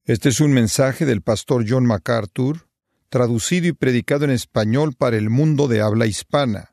Este es un mensaje del pastor John MacArthur, traducido y predicado en español para el mundo de habla hispana.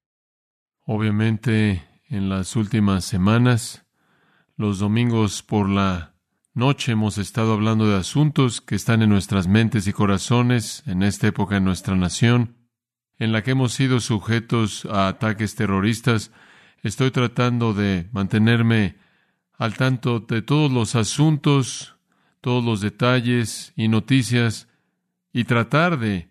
Obviamente, en las últimas semanas, los domingos por la noche hemos estado hablando de asuntos que están en nuestras mentes y corazones en esta época en nuestra nación, en la que hemos sido sujetos a ataques terroristas. Estoy tratando de mantenerme al tanto de todos los asuntos, todos los detalles y noticias, y tratar de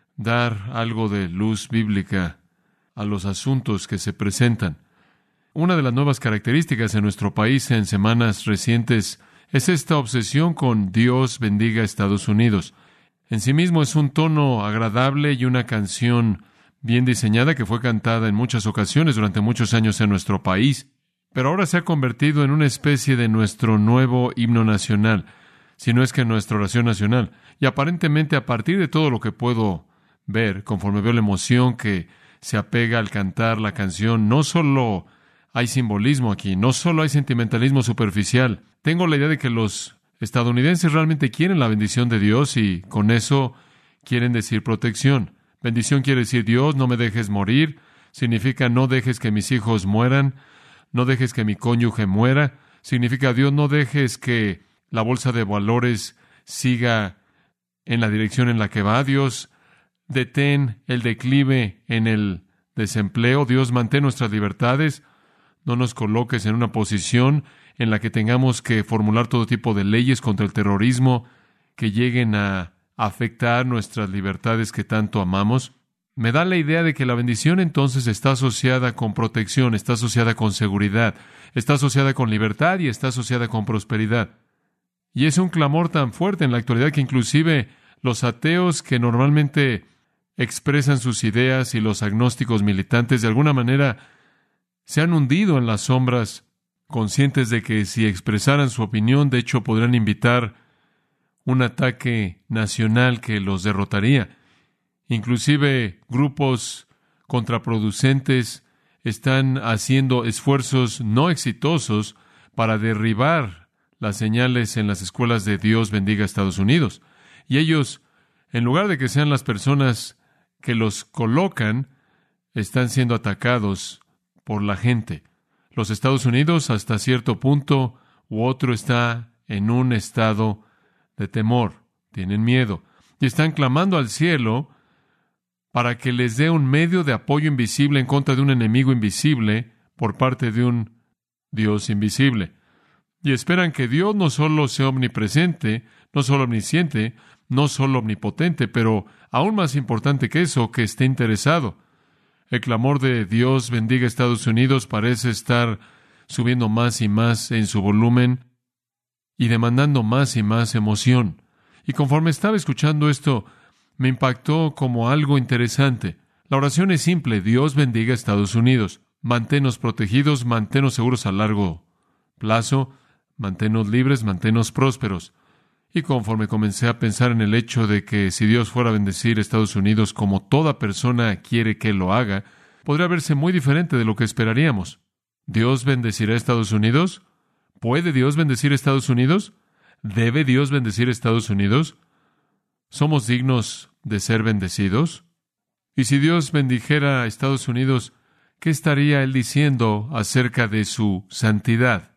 dar algo de luz bíblica a los asuntos que se presentan. Una de las nuevas características en nuestro país en semanas recientes es esta obsesión con Dios bendiga a Estados Unidos. En sí mismo es un tono agradable y una canción bien diseñada que fue cantada en muchas ocasiones durante muchos años en nuestro país, pero ahora se ha convertido en una especie de nuestro nuevo himno nacional, si no es que nuestra oración nacional. Y aparentemente, a partir de todo lo que puedo ver, conforme veo la emoción que se apega al cantar la canción, no solo hay simbolismo aquí, no solo hay sentimentalismo superficial. Tengo la idea de que los estadounidenses realmente quieren la bendición de Dios y con eso quieren decir protección. Bendición quiere decir: Dios, no me dejes morir. Significa: no dejes que mis hijos mueran, no dejes que mi cónyuge muera. Significa: Dios, no dejes que la bolsa de valores siga en la dirección en la que va. Dios, detén el declive en el desempleo. Dios, mantén nuestras libertades. No nos coloques en una posición en la que tengamos que formular todo tipo de leyes contra el terrorismo que lleguen a afectar nuestras libertades que tanto amamos. Me da la idea de que la bendición entonces está asociada con protección, está asociada con seguridad, está asociada con libertad y está asociada con prosperidad. Y es un clamor tan fuerte en la actualidad que inclusive los ateos que normalmente expresan sus ideas y los agnósticos militantes de alguna manera se han hundido en las sombras, conscientes de que si expresaran su opinión, de hecho podrían invitar un ataque nacional que los derrotaría. Inclusive grupos contraproducentes están haciendo esfuerzos no exitosos para derribar las señales en las escuelas de Dios bendiga a Estados Unidos. Y ellos, en lugar de que sean las personas que los colocan, están siendo atacados por la gente. Los Estados Unidos, hasta cierto punto u otro, está en un estado de temor. Tienen miedo. Y están clamando al cielo para que les dé un medio de apoyo invisible en contra de un enemigo invisible por parte de un Dios invisible. Y esperan que Dios no solo sea omnipresente, no solo omnisciente, no solo omnipotente, pero aún más importante que eso, que esté interesado. El clamor de Dios bendiga a Estados Unidos parece estar subiendo más y más en su volumen y demandando más y más emoción. Y conforme estaba escuchando esto, me impactó como algo interesante. La oración es simple: Dios bendiga a Estados Unidos. Manténnos protegidos, manténnos seguros a largo plazo, manténnos libres, manténnos prósperos. Y conforme comencé a pensar en el hecho de que si Dios fuera a bendecir a Estados Unidos como toda persona quiere que lo haga, podría verse muy diferente de lo que esperaríamos. ¿Dios bendecirá a Estados Unidos? ¿Puede Dios bendecir a Estados Unidos? ¿Debe Dios bendecir a Estados Unidos? ¿Somos dignos de ser bendecidos? Y si Dios bendijera a Estados Unidos, ¿qué estaría Él diciendo acerca de su santidad?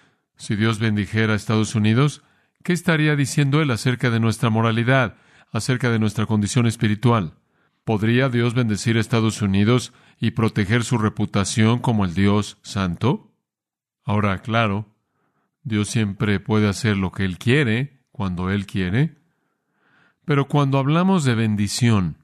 Si Dios bendijera a Estados Unidos, ¿qué estaría diciendo Él acerca de nuestra moralidad, acerca de nuestra condición espiritual? ¿Podría Dios bendecir a Estados Unidos y proteger su reputación como el Dios santo? Ahora, claro, Dios siempre puede hacer lo que Él quiere, cuando Él quiere. Pero cuando hablamos de bendición,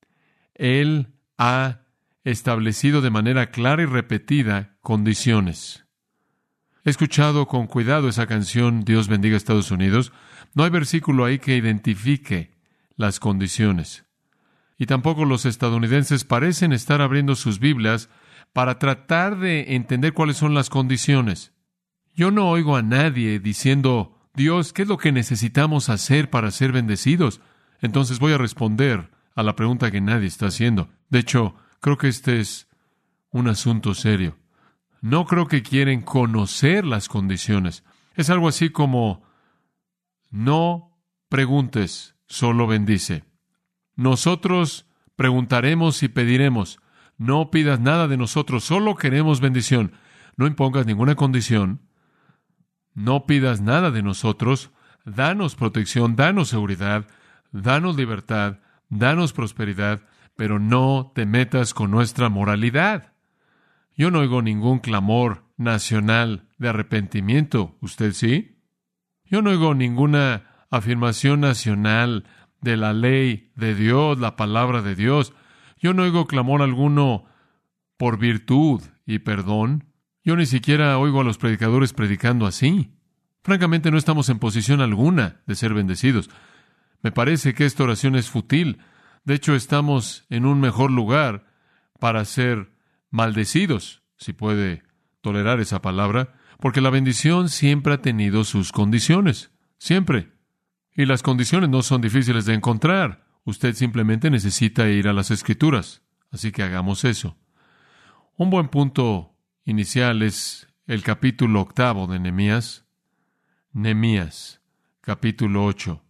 Él ha establecido de manera clara y repetida condiciones. He escuchado con cuidado esa canción, Dios bendiga a Estados Unidos. No hay versículo ahí que identifique las condiciones. Y tampoco los estadounidenses parecen estar abriendo sus Biblias para tratar de entender cuáles son las condiciones. Yo no oigo a nadie diciendo: Dios, ¿qué es lo que necesitamos hacer para ser bendecidos? Entonces voy a responder a la pregunta que nadie está haciendo. De hecho, creo que este es un asunto serio. No creo que quieren conocer las condiciones. Es algo así como No preguntes, solo bendice. Nosotros preguntaremos y pediremos. No pidas nada de nosotros, solo queremos bendición. No impongas ninguna condición. No pidas nada de nosotros. Danos protección, danos seguridad, danos libertad, danos prosperidad, pero no te metas con nuestra moralidad. Yo no oigo ningún clamor nacional de arrepentimiento. ¿Usted sí? Yo no oigo ninguna afirmación nacional de la ley de Dios, la palabra de Dios. Yo no oigo clamor alguno por virtud y perdón. Yo ni siquiera oigo a los predicadores predicando así. Francamente, no estamos en posición alguna de ser bendecidos. Me parece que esta oración es fútil. De hecho, estamos en un mejor lugar para ser maldecidos, si puede tolerar esa palabra, porque la bendición siempre ha tenido sus condiciones, siempre. Y las condiciones no son difíciles de encontrar. Usted simplemente necesita ir a las Escrituras. Así que hagamos eso. Un buen punto inicial es el capítulo 8 de Nehemías. Nehemías, capítulo 8.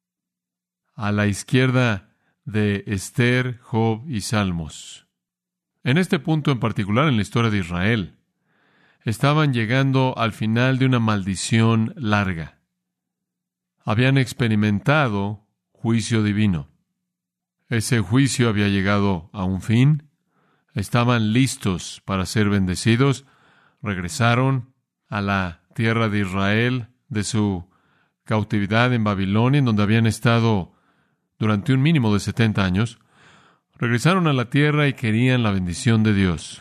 A la izquierda de Esther, Job y Salmos. En este punto en particular en la historia de Israel, estaban llegando al final de una maldición larga. Habían experimentado juicio divino. Ese juicio había llegado a un fin. Estaban listos para ser bendecidos. Regresaron a la tierra de Israel de su cautividad en Babilonia, en donde habían estado durante un mínimo de 70 años. Regresaron a la tierra y querían la bendición de Dios.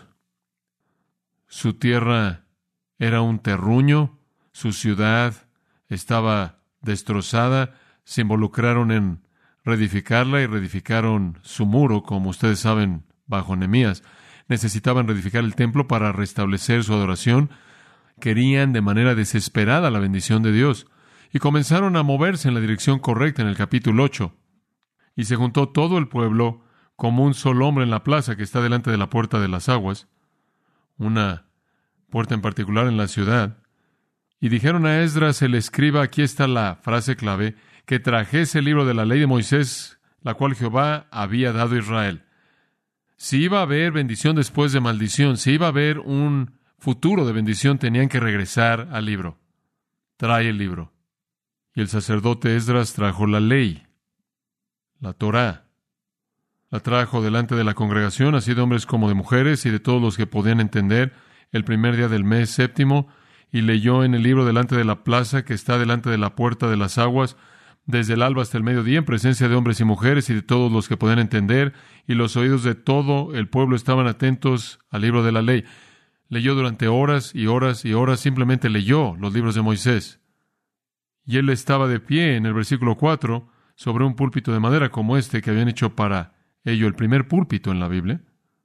Su tierra era un terruño, su ciudad estaba destrozada, se involucraron en reedificarla y reedificaron su muro, como ustedes saben, bajo Nehemías. Necesitaban reedificar el templo para restablecer su adoración. Querían de manera desesperada la bendición de Dios y comenzaron a moverse en la dirección correcta en el capítulo 8. Y se juntó todo el pueblo como un solo hombre en la plaza que está delante de la puerta de las aguas, una puerta en particular en la ciudad, y dijeron a Esdras el escriba, aquí está la frase clave, que trajese el libro de la ley de Moisés, la cual Jehová había dado a Israel. Si iba a haber bendición después de maldición, si iba a haber un futuro de bendición, tenían que regresar al libro. Trae el libro. Y el sacerdote Esdras trajo la ley, la Torá. La trajo delante de la congregación, así de hombres como de mujeres, y de todos los que podían entender, el primer día del mes séptimo, y leyó en el libro delante de la plaza que está delante de la puerta de las aguas, desde el alba hasta el mediodía, en presencia de hombres y mujeres y de todos los que podían entender, y los oídos de todo el pueblo estaban atentos al libro de la ley. Leyó durante horas y horas y horas, simplemente leyó los libros de Moisés. Y él estaba de pie en el versículo 4, sobre un púlpito de madera como este que habían hecho para ello el primer púlpito en la Biblia.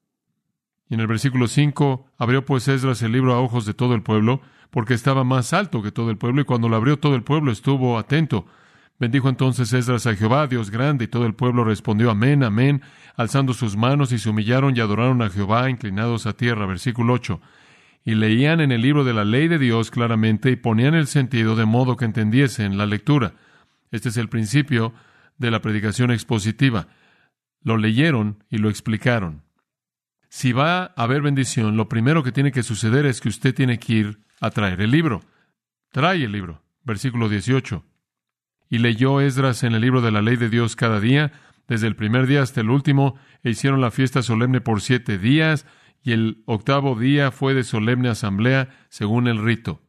Y en el versículo 5, abrió pues Esdras el libro a ojos de todo el pueblo, porque estaba más alto que todo el pueblo, y cuando lo abrió todo el pueblo estuvo atento. Bendijo entonces Esdras a Jehová, Dios grande, y todo el pueblo respondió amén, amén, alzando sus manos, y se humillaron y adoraron a Jehová, inclinados a tierra. Versículo 8. Y leían en el libro de la ley de Dios claramente, y ponían el sentido de modo que entendiesen la lectura. Este es el principio de la predicación expositiva. Lo leyeron y lo explicaron. Si va a haber bendición, lo primero que tiene que suceder es que usted tiene que ir a traer el libro. Trae el libro. Versículo 18. Y leyó Esdras en el libro de la ley de Dios cada día, desde el primer día hasta el último, e hicieron la fiesta solemne por 7 días, y el 8º día fue de solemne asamblea, según el rito.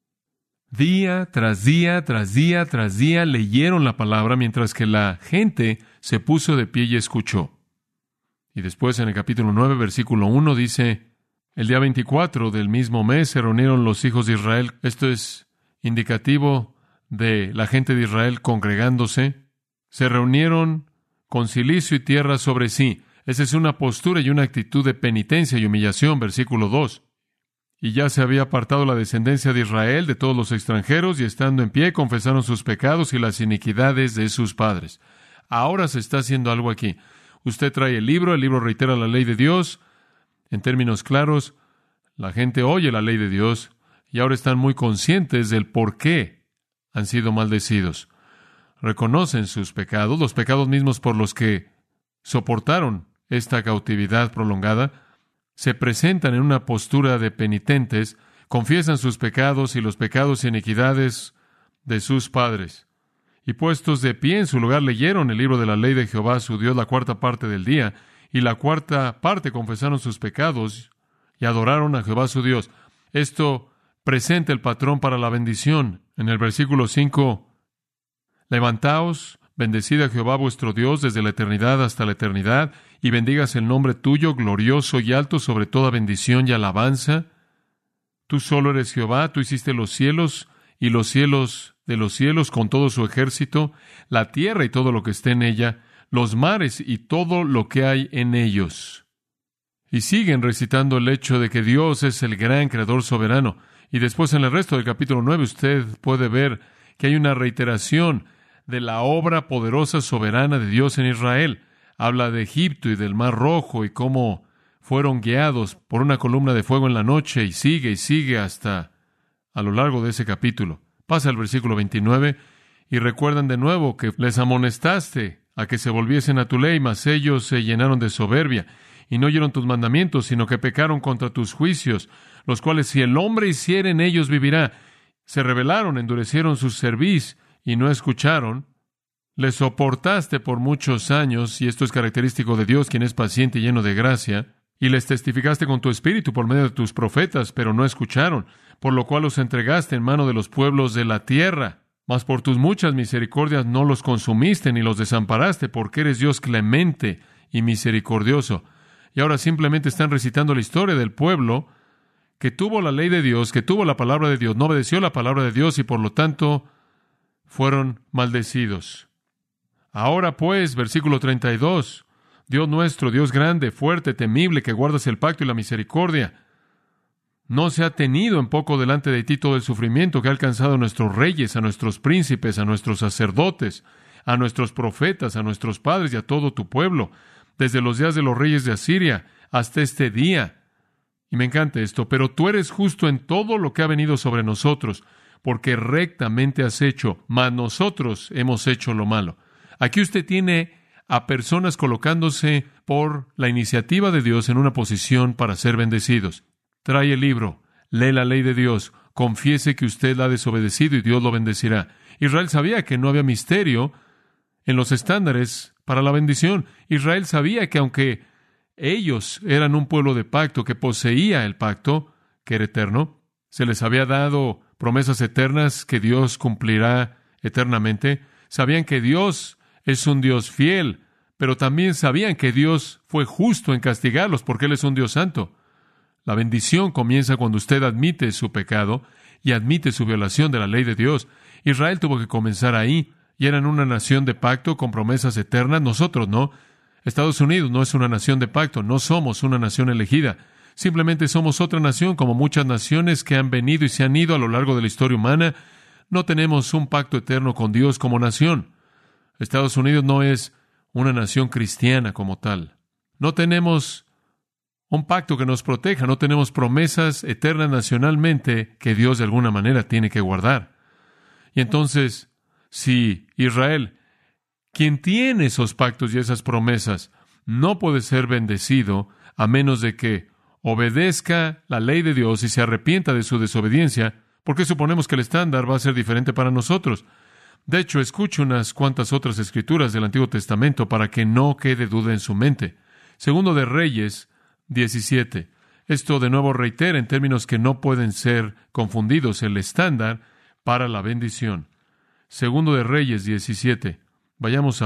Día tras día, tras día, tras día, leyeron la palabra, mientras que la gente se puso de pie y escuchó. Y después en el capítulo 9, versículo 1, dice, el día 24 del mismo mes se reunieron los hijos de Israel. Esto es indicativo de la gente de Israel congregándose. Se reunieron con cilicio y tierra sobre sí. Esa es una postura y una actitud de penitencia y humillación, versículo 2. Y ya se había apartado la descendencia de Israel de todos los extranjeros, y estando en pie confesaron sus pecados y las iniquidades de sus padres. Ahora se está haciendo algo aquí. Usted trae el libro reitera la ley de Dios. En términos claros, la gente oye la ley de Dios y ahora están muy conscientes del por qué han sido maldecidos. reconocen sus pecados, los pecados mismos por los que soportaron esta cautividad prolongada, se presentan en una postura de penitentes, confiesan sus pecados y los pecados y iniquidades de sus padres. Y puestos de pie en su lugar leyeron el libro de la ley de Jehová su Dios la cuarta parte del día, y la cuarta parte confesaron sus pecados y adoraron a Jehová su Dios. Esto presenta el patrón para la bendición. En el versículo 5, levantaos, bendecid a Jehová vuestro Dios desde la eternidad hasta la eternidad, y bendigas el nombre tuyo, glorioso y alto sobre toda bendición y alabanza. Tú solo eres Jehová, tú hiciste los cielos y los cielos de los cielos con todo su ejército, la tierra y todo lo que esté en ella, los mares y todo lo que hay en ellos. Y siguen recitando el hecho de que Dios es el gran creador soberano. Y después en el resto del capítulo 9 usted puede ver que hay una reiteración de la obra poderosa soberana de Dios en Israel. Habla de Egipto y del Mar Rojo y cómo fueron guiados por una columna de fuego en la noche, y sigue hasta a lo largo de ese capítulo. Pasa al versículo 29 y recuerdan de nuevo que les amonestaste a que se volviesen a tu ley, mas ellos se llenaron de soberbia y no oyeron tus mandamientos, sino que pecaron contra tus juicios, los cuales si el hombre hiciere en ellos vivirá. Se rebelaron, endurecieron su cerviz y no escucharon. Les soportaste por muchos años, y esto es característico de Dios, quien es paciente y lleno de gracia, y les testificaste con tu espíritu por medio de tus profetas, pero no escucharon, por lo cual los entregaste en mano de los pueblos de la tierra. Mas por tus muchas misericordias no los consumiste ni los desamparaste, porque eres Dios clemente y misericordioso. Y ahora simplemente están recitando la historia del pueblo que tuvo la ley de Dios, que tuvo la palabra de Dios, no obedeció la palabra de Dios y por lo tanto fueron maldecidos. Ahora pues, versículo 32, Dios nuestro, Dios grande, fuerte, temible, que guardas el pacto y la misericordia, no se ha tenido en poco delante de ti todo el sufrimiento que ha alcanzado a nuestros reyes, a nuestros príncipes, a nuestros sacerdotes, a nuestros profetas, a nuestros padres y a todo tu pueblo, desde los días de los reyes de Asiria hasta este día. Y me encanta esto, pero tú eres justo en todo lo que ha venido sobre nosotros, porque rectamente has hecho, mas nosotros hemos hecho lo malo. Aquí usted tiene a personas colocándose por la iniciativa de Dios en una posición para ser bendecidos. Trae el libro, lee la ley de Dios, confiese que usted la ha desobedecido y Dios lo bendecirá. Israel sabía que no había misterio en los estándares para la bendición. Israel sabía que aunque ellos eran un pueblo de pacto que poseía el pacto, que era eterno, se les había dado promesas eternas que Dios cumplirá eternamente. Sabían que Dios es un Dios fiel, pero también sabían que Dios fue justo en castigarlos porque Él es un Dios santo. La bendición comienza cuando usted admite su pecado y admite su violación de la ley de Dios. Israel tuvo que comenzar ahí, y eran una nación de pacto con promesas eternas. Nosotros no. Estados Unidos no es una nación de pacto, no somos una nación elegida. Simplemente somos otra nación como muchas naciones que han venido y se han ido a lo largo de la historia humana. No tenemos un pacto eterno con Dios como nación. Estados Unidos no es una nación cristiana como tal. No tenemos un pacto que nos proteja, no tenemos promesas eternas nacionalmente que Dios de alguna manera tiene que guardar. Y entonces, si Israel, quien tiene esos pactos y esas promesas, no puede ser bendecido a menos de que obedezca la ley de Dios y se arrepienta de su desobediencia, ¿por qué suponemos que el estándar va a ser diferente para nosotros? De hecho, escuche unas cuantas otras escrituras del Antiguo Testamento para que no quede duda en su mente. Segundo de Reyes 17. Esto de nuevo reitera en términos que no pueden ser confundidos el estándar para la bendición. Segundo de Reyes 17. Vamos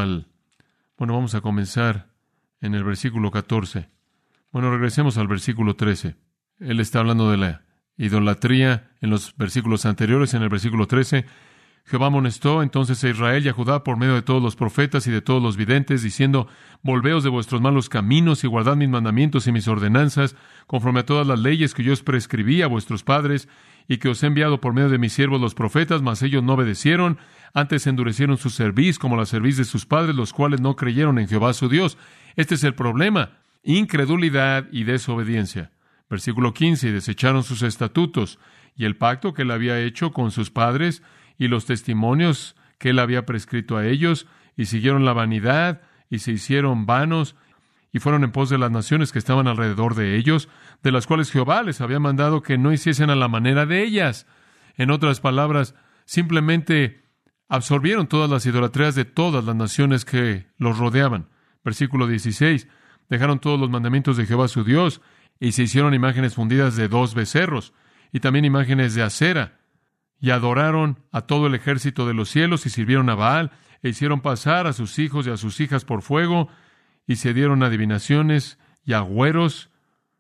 a comenzar en el versículo 14. Regresemos al versículo 13. Él está hablando de la idolatría en los versículos anteriores. En el versículo 13, Jehová amonestó entonces a Israel y a Judá por medio de todos los profetas y de todos los videntes, diciendo: volveos de vuestros malos caminos y guardad mis mandamientos y mis ordenanzas, conforme a todas las leyes que yo os prescribí a vuestros padres, y que os he enviado por medio de mis siervos los profetas, mas ellos no obedecieron, antes endurecieron su cerviz como la cerviz de sus padres, los cuales no creyeron en Jehová su Dios. Este es el problema: incredulidad y desobediencia. Versículo 15, y desecharon sus estatutos y el pacto que él había hecho con sus padres, y los testimonios que Él había prescrito a ellos, y siguieron la vanidad, y se hicieron vanos, y fueron en pos de las naciones que estaban alrededor de ellos, de las cuales Jehová les había mandado que no hiciesen a la manera de ellas. En otras palabras, simplemente absorbieron todas las idolatrías de todas las naciones que los rodeaban. Versículo 16. Dejaron todos los mandamientos de Jehová su Dios, y se hicieron imágenes fundidas de 2 becerros, y también imágenes de acera, y adoraron a todo el ejército de los cielos, y sirvieron a Baal, e hicieron pasar a sus hijos y a sus hijas por fuego, y se dieron adivinaciones y agüeros,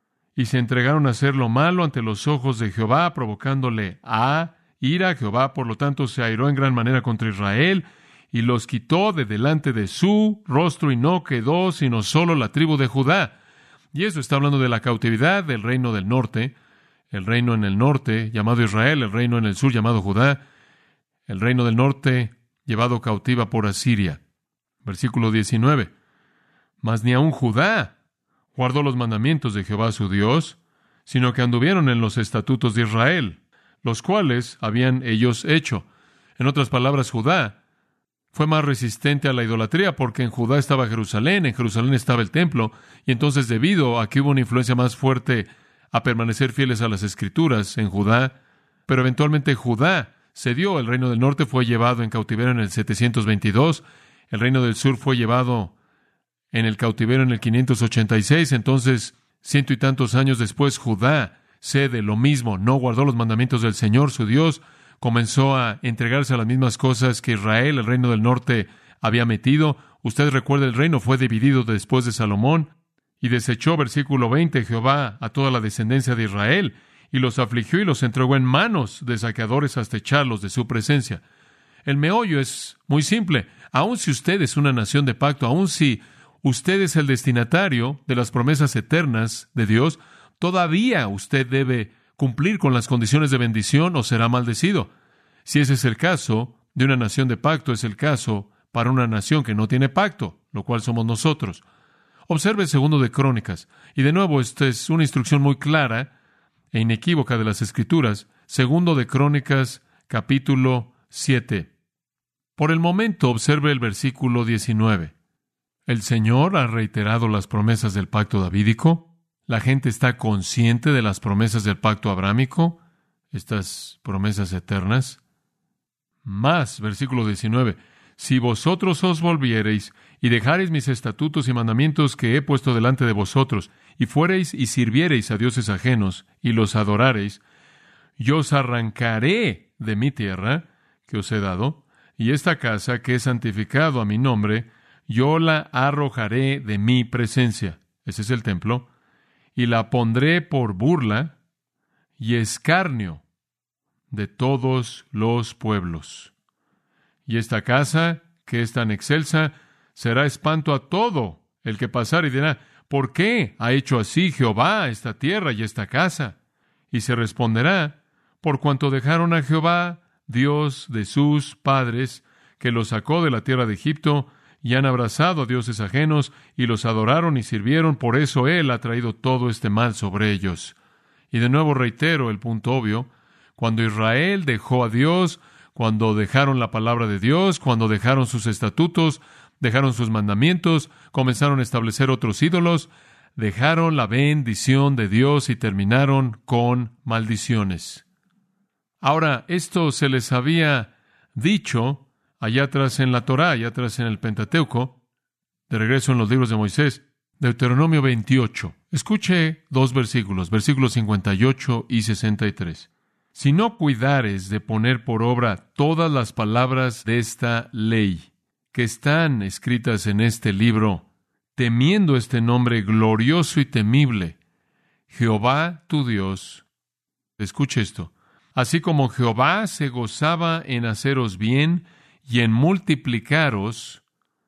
y se entregaron a hacer lo malo ante los ojos de Jehová, provocándole a ira. Jehová, por lo tanto, se airó en gran manera contra Israel, y los quitó de delante de su rostro, y no quedó sino solo la tribu de Judá. Y eso está hablando de la cautividad del reino del norte, el reino en el norte, llamado Israel, el reino en el sur, llamado Judá, el reino del norte, llevado cautiva por Asiria. Versículo 19. Mas ni aun Judá guardó los mandamientos de Jehová su Dios, sino que anduvieron en los estatutos de Israel, los cuales habían ellos hecho. En otras palabras, Judá fue más resistente a la idolatría, porque en Judá estaba Jerusalén, en Jerusalén estaba el templo, y entonces, debido a que hubo una influencia más fuerte a permanecer fieles a las Escrituras en Judá, pero eventualmente Judá cedió. El reino del norte fue llevado en cautiverio en el 722, el reino del sur fue llevado en el cautiverio en el 586, entonces, 100 y tantos años después, Judá cede lo mismo, no guardó los mandamientos del Señor, su Dios, comenzó a entregarse a las mismas cosas que Israel, el reino del norte, había metido. Usted recuerda, el reino fue dividido después de Salomón, y desechó, versículo 20, Jehová a toda la descendencia de Israel, y los afligió y los entregó en manos de saqueadores hasta echarlos de su presencia. El meollo es muy simple. Aun si usted es una nación de pacto, aun si usted es el destinatario de las promesas eternas de Dios, todavía usted debe cumplir con las condiciones de bendición o será maldecido. Si ese es el caso de una nación de pacto, es el caso para una nación que no tiene pacto, lo cual somos nosotros. Observe el 2 de Crónicas, y de nuevo esta es una instrucción muy clara e inequívoca de las Escrituras. 2 de Crónicas, capítulo 7. Por el momento, observe el versículo 19. El Señor ha reiterado las promesas del pacto davídico. La gente está consciente de las promesas del pacto abrámico, estas promesas eternas. Más, versículo 19, si vosotros os volviereis y dejareis mis estatutos y mandamientos que he puesto delante de vosotros, y fuereis y sirviereis a dioses ajenos, y los adorareis, yo os arrancaré de mi tierra, que os he dado, y esta casa que he santificado a mi nombre, yo la arrojaré de mi presencia. Ese es el templo. Y la pondré por burla y escarnio de todos los pueblos. Y esta casa, que es tan excelsa, será espanto a todo el que pasare y dirá, ¿por qué ha hecho así Jehová esta tierra y esta casa? Y se responderá, por cuanto dejaron a Jehová, Dios de sus padres, que los sacó de la tierra de Egipto, y han abrazado a dioses ajenos, y los adoraron y sirvieron, por eso Él ha traído todo este mal sobre ellos. Y de nuevo reitero el punto obvio, cuando Israel dejó a Dios, cuando dejaron la palabra de Dios, cuando dejaron sus estatutos, dejaron sus mandamientos, comenzaron a establecer otros ídolos, dejaron la bendición de Dios y terminaron con maldiciones. Ahora, esto se les había dicho allá atrás en la Torá, allá atrás en el Pentateuco, de regreso en los libros de Moisés, Deuteronomio 28. Escuche 2 versículos, versículos 58 y 63. Si no cuidares de poner por obra todas las palabras de esta ley que están escritas en este libro, temiendo este nombre glorioso y temible, Jehová tu Dios, escuche esto, así como Jehová se gozaba en haceros bien y en multiplicaros,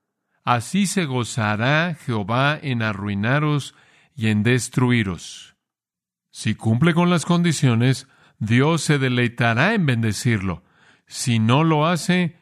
así se gozará Jehová en arruinaros y en destruiros. Si cumple con las condiciones, Dios se deleitará en bendecirlo. Si no lo hace,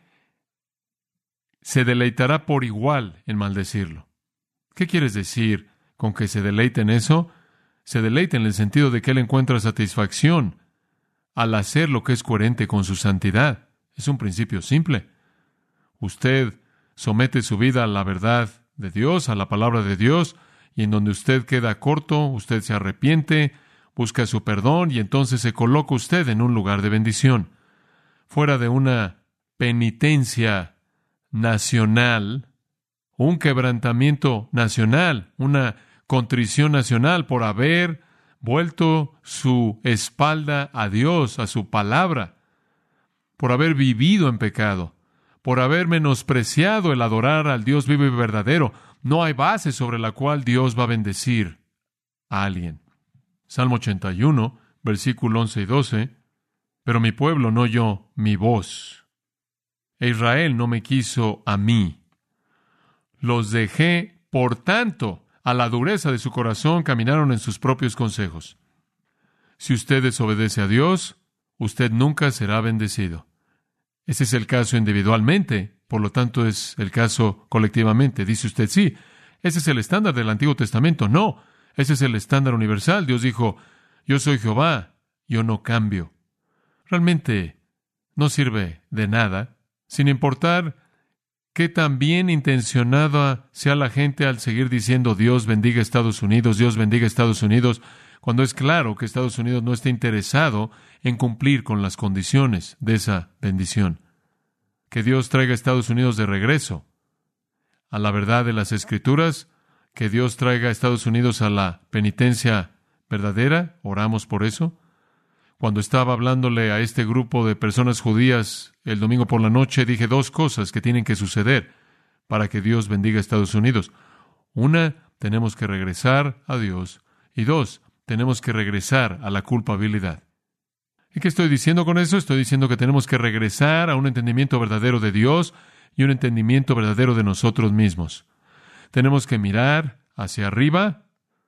se deleitará por igual en maldecirlo. ¿Qué quieres decir con que se deleite en eso? Se deleita en el sentido de que Él encuentra satisfacción al hacer lo que es coherente con su santidad. Es un principio simple. usted somete su vida a la verdad de Dios, a la palabra de Dios, y en donde usted queda corto, usted se arrepiente, busca su perdón, y entonces se coloca usted en un lugar de bendición. Fuera de una penitencia nacional, un quebrantamiento nacional, una contrición nacional por haber vuelto su espalda a Dios, a su palabra, por haber vivido en pecado, por haber menospreciado el adorar al Dios vivo y verdadero. No hay base sobre la cual Dios va a bendecir a alguien. Salmo 81, versículo 11 y 12. Pero mi pueblo no oyó mi voz, e Israel no me quiso a mí. Los dejé, por tanto, a la dureza de su corazón, caminaron en sus propios consejos. Si usted desobedece a Dios, usted nunca será bendecido. Ese es el caso individualmente, por lo tanto es el caso colectivamente. Dice usted, sí, ese es el estándar del Antiguo Testamento. No, ese es el estándar universal. Dios dijo, yo soy Jehová, yo no cambio. Realmente no sirve de nada, sin importar qué tan bien intencionada sea la gente al seguir diciendo Dios bendiga Estados Unidos, Dios bendiga Estados Unidos, cuando es claro que Estados Unidos no está interesado en cumplir con las condiciones de esa bendición. Que Dios traiga a Estados Unidos de regreso a la verdad de las Escrituras, que Dios traiga a Estados Unidos a la penitencia verdadera, oramos por eso. Cuando estaba hablándole a este grupo de personas judías el domingo por la noche, dije dos cosas que tienen que suceder para que Dios bendiga a Estados Unidos. Una, tenemos que regresar a Dios. Y dos, tenemos que regresar a la culpabilidad. ¿Y qué estoy diciendo con eso? Estoy diciendo que tenemos que regresar a un entendimiento verdadero de Dios y un entendimiento verdadero de nosotros mismos. Tenemos que mirar hacia arriba,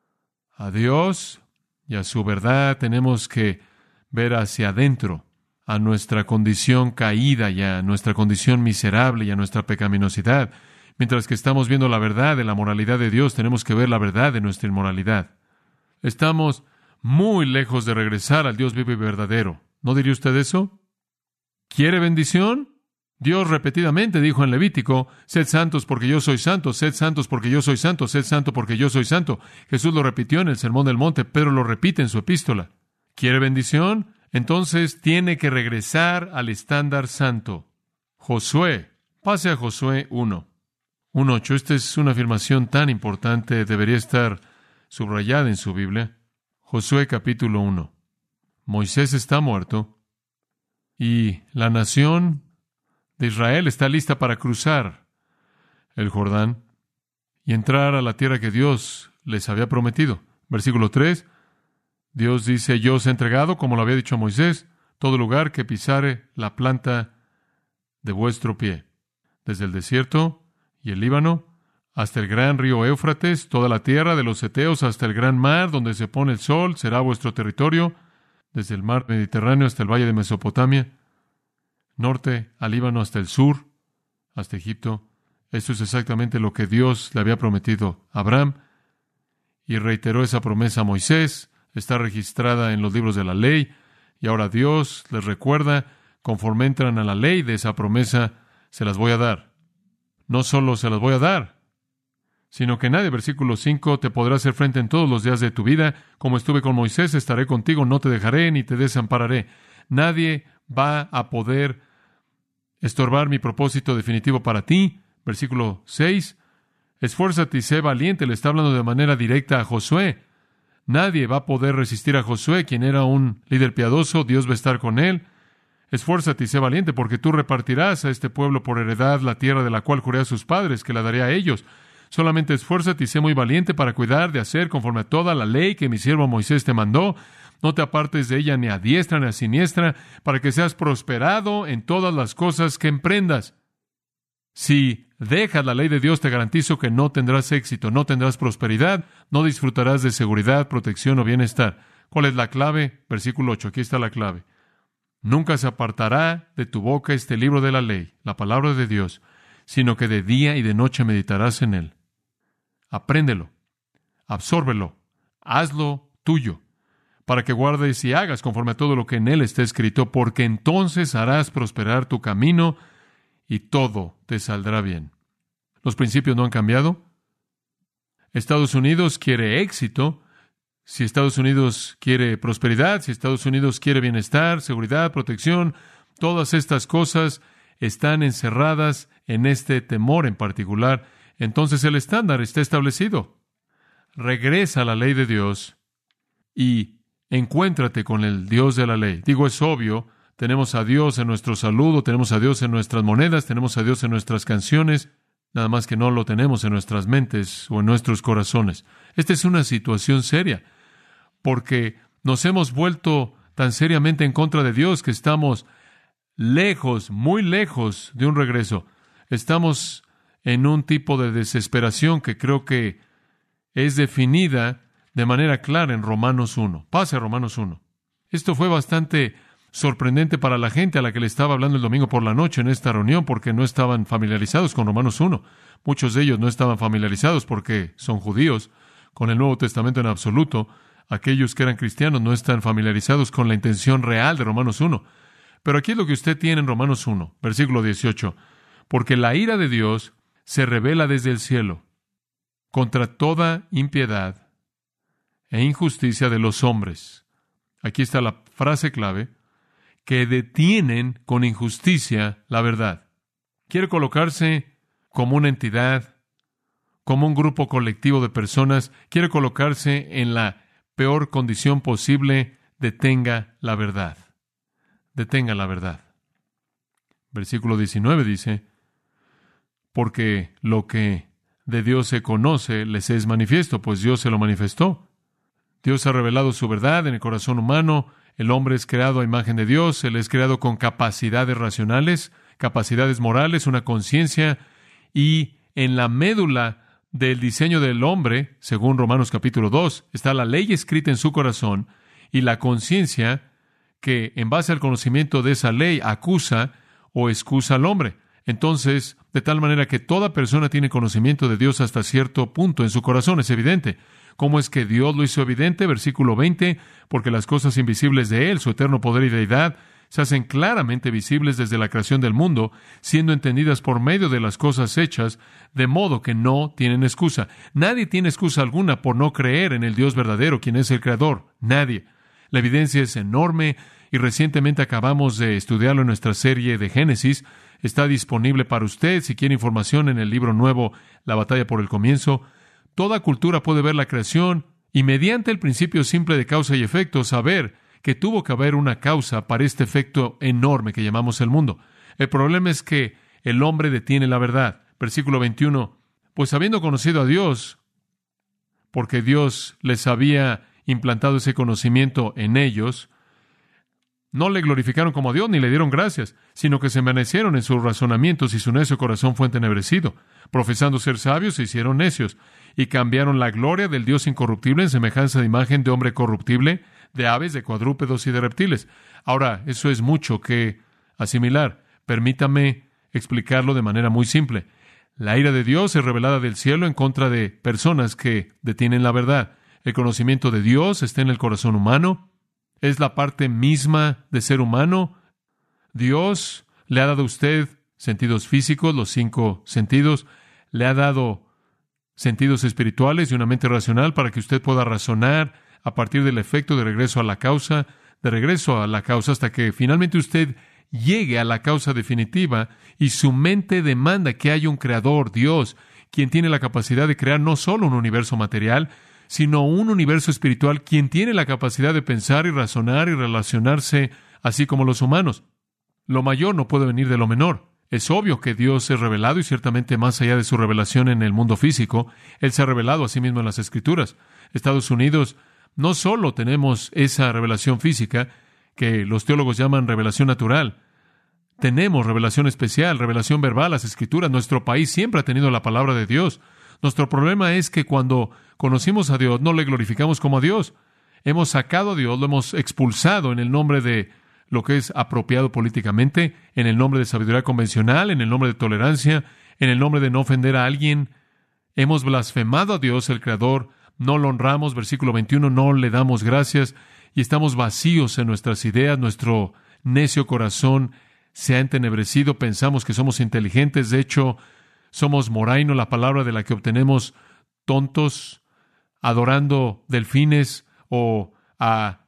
a Dios y a su verdad. Tenemos que ver hacia adentro, a nuestra condición caída y a nuestra condición miserable y a nuestra pecaminosidad. Mientras que estamos viendo la verdad de la moralidad de Dios, tenemos que ver la verdad de nuestra inmoralidad. Estamos muy lejos de regresar al Dios vivo y verdadero. ¿No diría usted eso? ¿Quiere bendición? Dios repetidamente dijo en Levítico, sed santos porque yo soy santo, sed santos porque yo soy santo, sed santo porque yo soy santo. Jesús lo repitió en el Sermón del Monte, Pedro lo repite en su epístola. ¿Quiere bendición? Entonces tiene que regresar al estándar santo. Josué, pase a Josué 1. 1:8. Esta es una afirmación tan importante, debería estar subrayada en su Biblia. Josué capítulo 1. Moisés está muerto y la nación de Israel está lista para cruzar el Jordán y entrar a la tierra que Dios les había prometido. Versículo 3. Dios dice, yo os he entregado, como lo había dicho a Moisés, todo lugar que pisare la planta de vuestro pie, desde el desierto y el Líbano, hasta el gran río Éufrates, toda la tierra de los heteos hasta el gran mar, donde se pone el sol, será vuestro territorio, desde el mar Mediterráneo hasta el valle de Mesopotamia, norte al Líbano hasta el sur, hasta Egipto. Esto es exactamente lo que Dios le había prometido a Abraham, y reiteró esa promesa a Moisés. Está registrada en los libros de la ley, y ahora Dios les recuerda, conforme entran a la ley de esa promesa, se las voy a dar. No solo se las voy a dar, sino que nadie, versículo 5, te podrá hacer frente en todos los días de tu vida. Como estuve con Moisés, estaré contigo, no te dejaré ni te desampararé. Nadie va a poder estorbar mi propósito definitivo para ti. Versículo 6, esfuérzate y sé valiente. Le está hablando de manera directa a Josué. Nadie va a poder resistir a Josué, quien era un líder piadoso. Dios va a estar con él. Esfuérzate y sé valiente, porque tú repartirás a este pueblo por heredad la tierra de la cual juré a sus padres, que la daré a ellos. Solamente esfuérzate y sé muy valiente para cuidar de hacer conforme a toda la ley que mi siervo Moisés te mandó. No te apartes de ella ni a diestra ni a siniestra, para que seas prosperado en todas las cosas que emprendas. Si dejas la ley de Dios, te garantizo que no tendrás éxito, no tendrás prosperidad, no disfrutarás de seguridad, protección o bienestar. ¿Cuál es la clave? Versículo 8, aquí está la clave. Nunca se apartará de tu boca este libro de la ley, la palabra de Dios, sino que de día y de noche meditarás en él. Apréndelo, absórbelo, hazlo tuyo, para que guardes y hagas conforme a todo lo que en él está escrito, porque entonces harás prosperar tu camino y todo te saldrá bien. Los principios no han cambiado. Estados Unidos quiere éxito. Si Estados Unidos quiere prosperidad, si Estados Unidos quiere bienestar, seguridad, protección, todas estas cosas están encerradas en este temor en particular. Entonces el estándar está establecido. Regresa a la ley de Dios y encuéntrate con el Dios de la ley. Digo, es obvio. Tenemos a Dios en nuestro saludo, tenemos a Dios en nuestras monedas, tenemos a Dios en nuestras canciones, nada más que no lo tenemos en nuestras mentes o en nuestros corazones. Esta es una situación seria, porque nos hemos vuelto tan seriamente en contra de Dios que estamos lejos, muy lejos de un regreso. Estamos en un tipo de desesperación que creo que es definida de manera clara en Romanos 1. Pase a Romanos 1. Esto fue bastante sorprendente para la gente a la que le estaba hablando el domingo por la noche en esta reunión, porque no estaban familiarizados con Romanos 1. Muchos de ellos no estaban familiarizados porque son judíos con el Nuevo Testamento en absoluto. Aquellos que eran cristianos no están familiarizados con la intención real de Romanos 1. Pero aquí es lo que usted tiene en Romanos 1, versículo 18. Porque la ira de Dios se revela desde el cielo contra toda impiedad e injusticia de los hombres. Aquí está la frase clave: que detienen con injusticia la verdad. Quiere colocarse como una entidad, como un grupo colectivo de personas, quiere colocarse en la peor condición posible. Detenga la verdad. Detenga la verdad. Versículo 19 dice: porque lo que de Dios se conoce les es manifiesto, pues Dios se lo manifestó. Dios ha revelado su verdad en el corazón humano. El hombre es creado a imagen de Dios. Él es creado con capacidades racionales, capacidades morales, una conciencia, y en la médula del diseño del hombre, según Romanos capítulo 2, está la ley escrita en su corazón y la conciencia que, en base al conocimiento de esa ley, acusa o excusa al hombre. Entonces, de tal manera que toda persona tiene conocimiento de Dios hasta cierto punto en su corazón, es evidente. ¿Cómo es que Dios lo hizo evidente? Versículo 20, porque las cosas invisibles de Él, su eterno poder y deidad, se hacen claramente visibles desde la creación del mundo, siendo entendidas por medio de las cosas hechas, de modo que no tienen excusa. Nadie tiene excusa alguna por no creer en el Dios verdadero, quien es el Creador. Nadie. La evidencia es enorme y recientemente acabamos de estudiarlo en nuestra serie de Génesis. Está disponible para usted si quiere información en el libro nuevo, La batalla por el comienzo. Toda cultura puede ver la creación y, mediante el principio simple de causa y efecto, saber que tuvo que haber una causa para este efecto enorme que llamamos el mundo. El problema es que el hombre detiene la verdad. Versículo 21. Pues habiendo conocido a Dios, porque Dios les había implantado ese conocimiento en ellos, no le glorificaron como Dios ni le dieron gracias, sino que se envanecieron en sus razonamientos y su necio corazón fue entenebrecido. Profesando ser sabios, se hicieron necios y cambiaron la gloria del Dios incorruptible en semejanza de imagen de hombre corruptible, de aves, de cuadrúpedos y de reptiles. Ahora, eso es mucho que asimilar. Permítame explicarlo de manera muy simple. La ira de Dios es revelada del cielo en contra de personas que detienen la verdad. El conocimiento de Dios está en el corazón humano. Es la parte misma de ser humano. Dios le ha dado a usted sentidos físicos, los 5 sentidos. Le ha dado sentidos espirituales y una mente racional para que usted pueda razonar a partir del efecto de regreso a la causa hasta que finalmente usted llegue a la causa definitiva y su mente demanda que haya un creador, Dios, quien tiene la capacidad de crear no solo un universo material, sino un universo espiritual, quien tiene la capacidad de pensar y razonar y relacionarse así como los humanos. Lo mayor no puede venir de lo menor. Es obvio que Dios es revelado y ciertamente más allá de su revelación en el mundo físico, Él se ha revelado a sí mismo en las Escrituras. Estados Unidos, no solo tenemos esa revelación física, que los teólogos llaman revelación natural, tenemos revelación especial, revelación verbal, las Escrituras. Nuestro país siempre ha tenido la palabra de Dios. Nuestro problema es que cuando conocimos a Dios, no le glorificamos como a Dios. Hemos sacado a Dios, lo hemos expulsado en el nombre de lo que es apropiado políticamente, en el nombre de sabiduría convencional, en el nombre de tolerancia, en el nombre de no ofender a alguien. Hemos blasfemado a Dios, el Creador, no lo honramos, versículo 21, no le damos gracias y estamos vacíos en nuestras ideas, nuestro necio corazón se ha entenebrecido, pensamos que somos inteligentes, de hecho, somos moraino, la palabra de la que obtenemos tontos, adorando delfines o a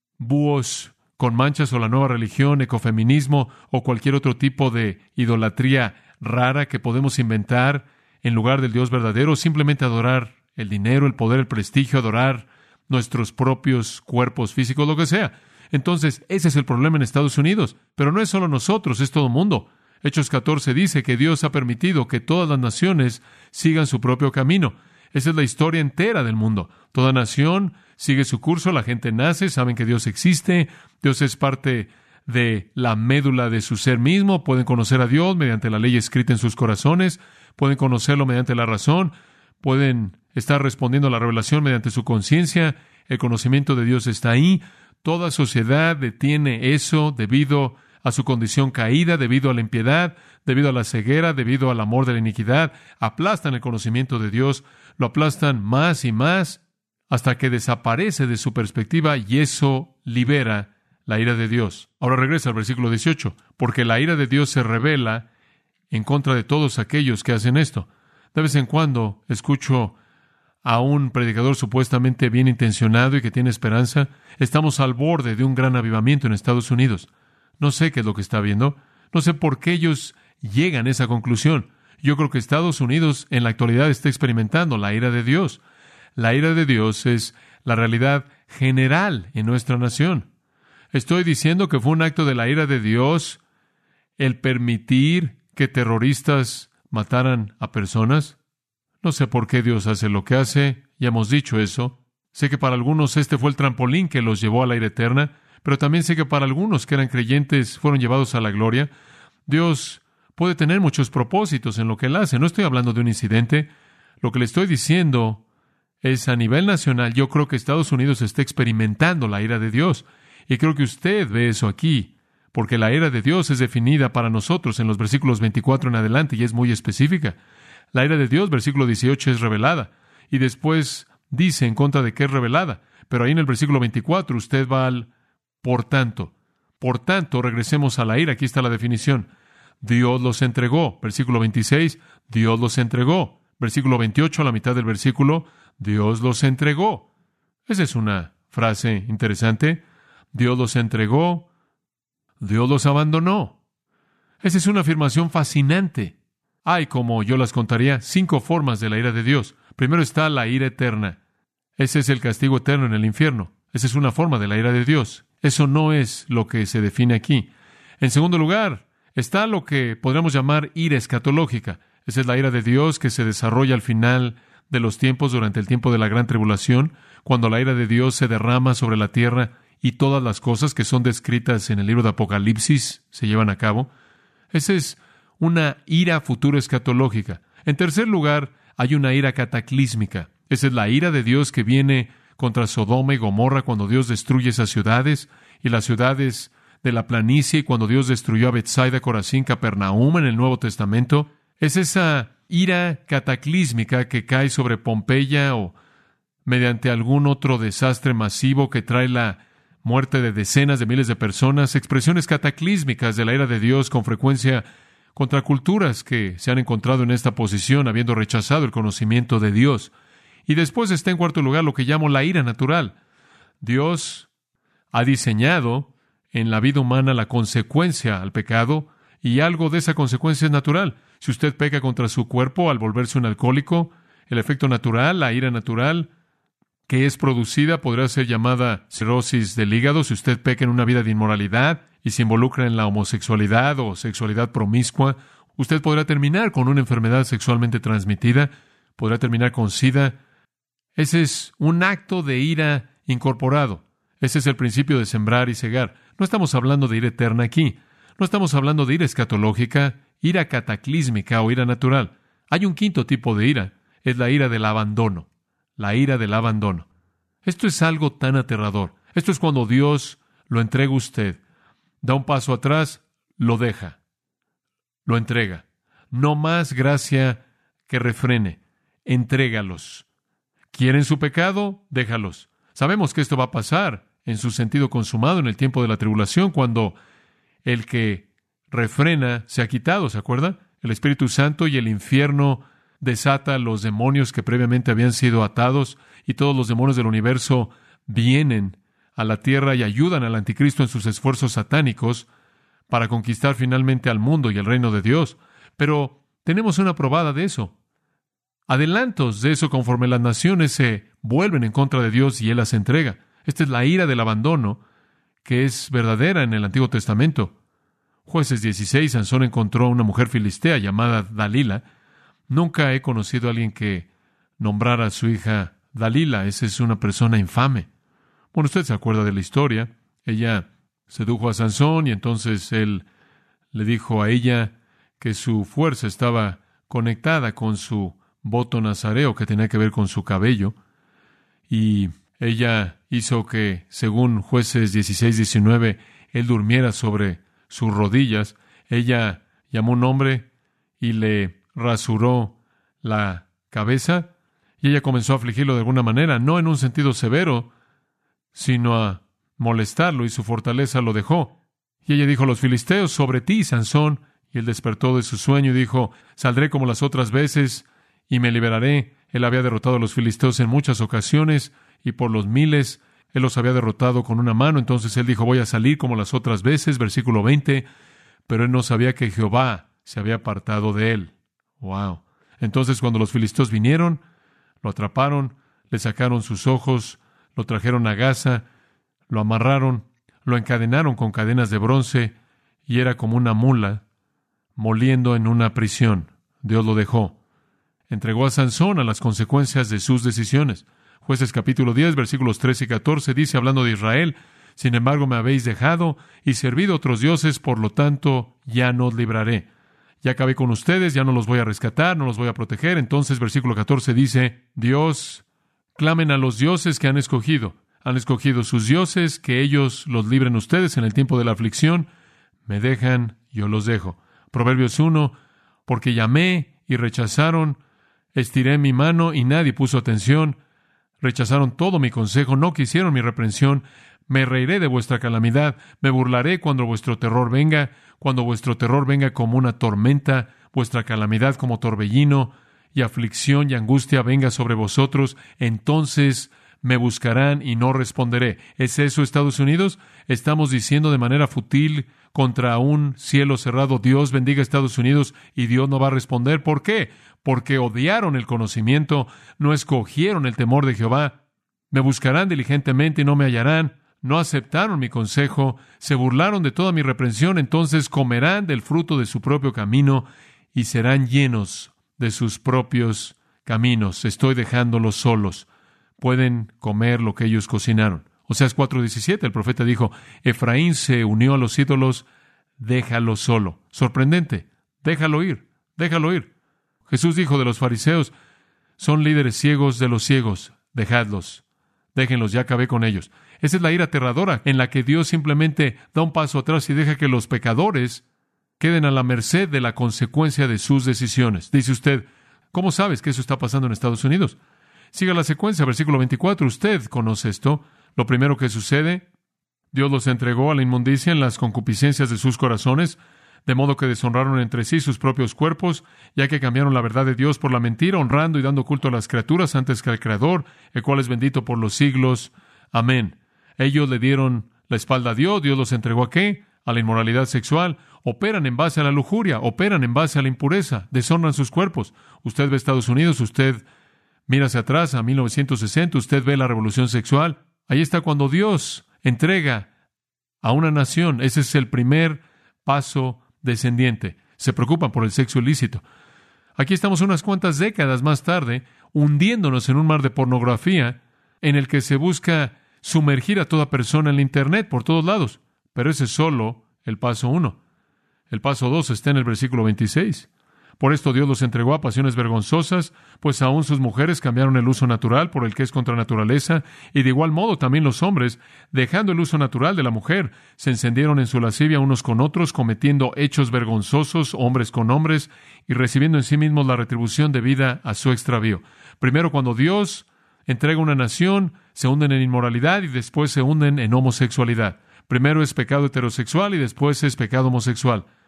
búhos con manchas, o la nueva religión, ecofeminismo o cualquier otro tipo de idolatría rara que podemos inventar en lugar del Dios verdadero, simplemente adorar el dinero, el poder, el prestigio, adorar nuestros propios cuerpos físicos, lo que sea. Entonces, ese es el problema en Estados Unidos. Pero no es solo nosotros, es todo el mundo. Hechos 14 dice que Dios ha permitido que todas las naciones sigan su propio camino. Esa es la historia entera del mundo. Toda nación sigue su curso, la gente nace, saben que Dios existe, Dios es parte de la médula de su ser mismo, pueden conocer a Dios mediante la ley escrita en sus corazones, pueden conocerlo mediante la razón, pueden estar respondiendo a la revelación mediante su conciencia, el conocimiento de Dios está ahí. Toda sociedad detiene eso debido a su condición caída, debido a la impiedad, debido a la ceguera, debido al amor de la iniquidad. Aplastan el conocimiento de Dios, lo aplastan más y más hasta que desaparece de su perspectiva y eso libera la ira de Dios. Ahora regresa al versículo 18, porque la ira de Dios se revela en contra de todos aquellos que hacen esto. De vez en cuando escucho a un predicador supuestamente bien intencionado y que tiene esperanza. Estamos al borde de un gran avivamiento en Estados Unidos. No sé qué es lo que está viendo. No sé por qué ellos llegan a esa conclusión. Yo creo que Estados Unidos en la actualidad está experimentando la ira de Dios. La ira de Dios es la realidad general en nuestra nación. Estoy diciendo que fue un acto de la ira de Dios el permitir que terroristas mataran a personas. No sé por qué Dios hace lo que hace, ya hemos dicho eso. Sé que para algunos este fue el trampolín que los llevó a la ira eterna, pero también sé que para algunos que eran creyentes fueron llevados a la gloria. Dios puede tener muchos propósitos en lo que Él hace. No estoy hablando de un incidente. Lo que le estoy diciendo es a nivel nacional. Yo creo que Estados Unidos está experimentando la ira de Dios. Y creo que usted ve eso aquí, porque la ira de Dios es definida para nosotros en los versículos 24 en adelante y es muy específica. La ira de Dios, versículo 18, es revelada. Y después dice en contra de qué es revelada. Pero ahí en el versículo 24 usted va al por tanto. Por tanto, regresemos a la ira. Aquí está la definición. Dios los entregó. Versículo 26, Dios los entregó. Versículo 28, a la mitad del versículo, Dios los entregó. Esa es una frase interesante. Dios los entregó. Dios los abandonó. Esa es una afirmación fascinante. Hay, como yo las contaría, 5 formas de la ira de Dios. Primero está la ira eterna. Ese es el castigo eterno en el infierno. Esa es una forma de la ira de Dios. Eso no es lo que se define aquí. En segundo lugar, está lo que podríamos llamar ira escatológica. Esa es la ira de Dios que se desarrolla al final de los tiempos, durante el tiempo de la gran tribulación, cuando la ira de Dios se derrama sobre la tierra y todas las cosas que son descritas en el libro de Apocalipsis se llevan a cabo. Esa es una ira futura escatológica. En tercer lugar, hay una ira cataclísmica. Esa es la ira de Dios que viene contra Sodoma y Gomorra cuando Dios destruye esas ciudades y las ciudades de la planicie, y cuando Dios destruyó a Betsaida, Corazín, Capernaum en el Nuevo Testamento. Es esa ira cataclísmica que cae sobre Pompeya o mediante algún otro desastre masivo que trae la muerte de decenas de miles de personas. Expresiones cataclísmicas de la ira de Dios con frecuencia contra culturas que se han encontrado en esta posición, habiendo rechazado el conocimiento de Dios. Y después está en cuarto lugar lo que llamo la ira natural. Dios ha diseñado en la vida humana la consecuencia al pecado, y algo de esa consecuencia es natural. Si usted peca contra su cuerpo al volverse un alcohólico, el efecto natural, la ira natural que es producida podría ser llamada cirrosis del hígado. Si usted peca en una vida de inmoralidad y se involucra en la homosexualidad o sexualidad promiscua, usted podrá terminar con una enfermedad sexualmente transmitida, podrá terminar con SIDA. Ese es un acto de ira incorporado. Ese es el principio de sembrar y cegar. No estamos hablando de ira eterna aquí. No estamos hablando de ira escatológica, ira cataclísmica o ira natural. Hay un quinto tipo de ira. Es la ira del abandono. La ira del abandono. Esto es algo tan aterrador. Esto es cuando Dios lo entrega a usted. Da un paso atrás, lo deja. Lo entrega. No más gracia que refrene. Entrégalos. ¿Quieren su pecado? Déjalos. Sabemos que esto va a pasar en su sentido consumado en el tiempo de la tribulación, cuando el que refrena se ha quitado, ¿se acuerda? El Espíritu Santo y el infierno desata los demonios que previamente habían sido atados, y todos los demonios del universo vienen a la tierra y ayudan al anticristo en sus esfuerzos satánicos para conquistar finalmente al mundo y el reino de Dios. Pero tenemos una probada de eso. Adelantos de eso conforme las naciones se vuelven en contra de Dios y Él las entrega. Esta es la ira del abandono que es verdadera en el Antiguo Testamento. Jueces 16, Sansón encontró a una mujer filistea llamada Dalila. Nunca he conocido a alguien que nombrara a su hija Dalila. Esa es una persona infame. Bueno, usted se acuerda de la historia. Ella sedujo a Sansón y entonces él le dijo a ella que su fuerza estaba conectada con su voto nazareo que tenía que ver con su cabello. Y ella hizo que, según Jueces 16-19, él durmiera sobre sus rodillas. Ella llamó un hombre y le rasuró la cabeza, y ella comenzó a afligirlo de alguna manera, no en un sentido severo, sino a molestarlo, y su fortaleza lo dejó. Y ella dijo: los filisteos sobre ti, Sansón. Y él despertó de su sueño y dijo: saldré como las otras veces y me liberaré. Él había derrotado a los filisteos en muchas ocasiones, y por los miles él los había derrotado con una mano. Entonces él dijo: voy a salir como las otras veces, versículo 20. Pero él no sabía que Jehová se había apartado de él. Wow. Entonces, cuando los filisteos vinieron, lo atraparon, le sacaron sus ojos, lo trajeron a Gaza, lo amarraron, lo encadenaron con cadenas de bronce, y era como una mula moliendo en una prisión. Dios lo dejó. Entregó a Sansón a las consecuencias de sus decisiones. Jueces capítulo 10, versículos 13 y 14 dice, hablando de Israel: sin embargo me habéis dejado y servido a otros dioses, por lo tanto ya no os libraré. Ya acabé con ustedes, ya no los voy a rescatar, no los voy a proteger. Entonces, versículo 14 dice: Dios, clamen a los dioses que han escogido. Han escogido sus dioses, que ellos los libren ustedes en el tiempo de la aflicción. Me dejan, yo los dejo. Proverbios 1, porque llamé y rechazaron, estiré mi mano y nadie puso atención. Rechazaron todo mi consejo, no quisieron mi reprensión. Me reiré de vuestra calamidad, me burlaré cuando vuestro terror venga como una tormenta, vuestra calamidad como torbellino, y aflicción y angustia venga sobre vosotros. Entonces me buscarán y no responderé. ¿Es eso Estados Unidos? Estamos diciendo de manera fútil contra un cielo cerrado: Dios bendiga a Estados Unidos, y Dios no va a responder. ¿Por qué? Porque odiaron el conocimiento, no escogieron el temor de Jehová. Me buscarán diligentemente y no me hallarán. No aceptaron mi consejo, se burlaron de toda mi reprensión. Entonces comerán del fruto de su propio camino y serán llenos de sus propios caminos. Estoy dejándolos solos. Pueden comer lo que ellos cocinaron. Oseas 4:17, el profeta dijo: Efraín se unió a los ídolos, déjalo solo. Sorprendente, déjalo ir, déjalo ir. Jesús dijo de los fariseos: son líderes ciegos de los ciegos, dejadlos, déjenlos, ya acabé con ellos. Esa es la ira aterradora, en la que Dios simplemente da un paso atrás y deja que los pecadores queden a la merced de la consecuencia de sus decisiones. Dice usted: ¿cómo sabes que eso está pasando en Estados Unidos? Siga la secuencia, versículo 24. Usted conoce esto. Lo primero que sucede: Dios los entregó a la inmundicia en las concupiscencias de sus corazones, de modo que deshonraron entre sí sus propios cuerpos, ya que cambiaron la verdad de Dios por la mentira, honrando y dando culto a las criaturas antes que al Creador, el cual es bendito por los siglos. Amén. Ellos le dieron la espalda a Dios. Dios los entregó ¿a qué? A la inmoralidad sexual. Operan en base a la lujuria, operan en base a la impureza, deshonran sus cuerpos. Usted ve Estados Unidos, usted mira hacia atrás a 1960, usted ve la revolución sexual. Ahí está cuando Dios entrega a una nación. Ese es el primer paso descendiente. Se preocupan por el sexo ilícito. Aquí estamos unas cuantas décadas más tarde, hundiéndonos en un mar de pornografía en el que se busca sumergir a toda persona en la Internet por todos lados. Pero ese es solo el paso 1. El paso 2 está en el versículo 26. Por esto Dios los entregó a pasiones vergonzosas, pues aún sus mujeres cambiaron el uso natural por el que es contra naturaleza, y de igual modo también los hombres, dejando el uso natural de la mujer, se encendieron en su lascivia unos con otros, cometiendo hechos vergonzosos, hombres con hombres, y recibiendo en sí mismos la retribución debida a su extravío. Primero, cuando Dios entrega una nación, se hunden en inmoralidad y después se hunden en homosexualidad. Primero es pecado heterosexual y después es pecado homosexual.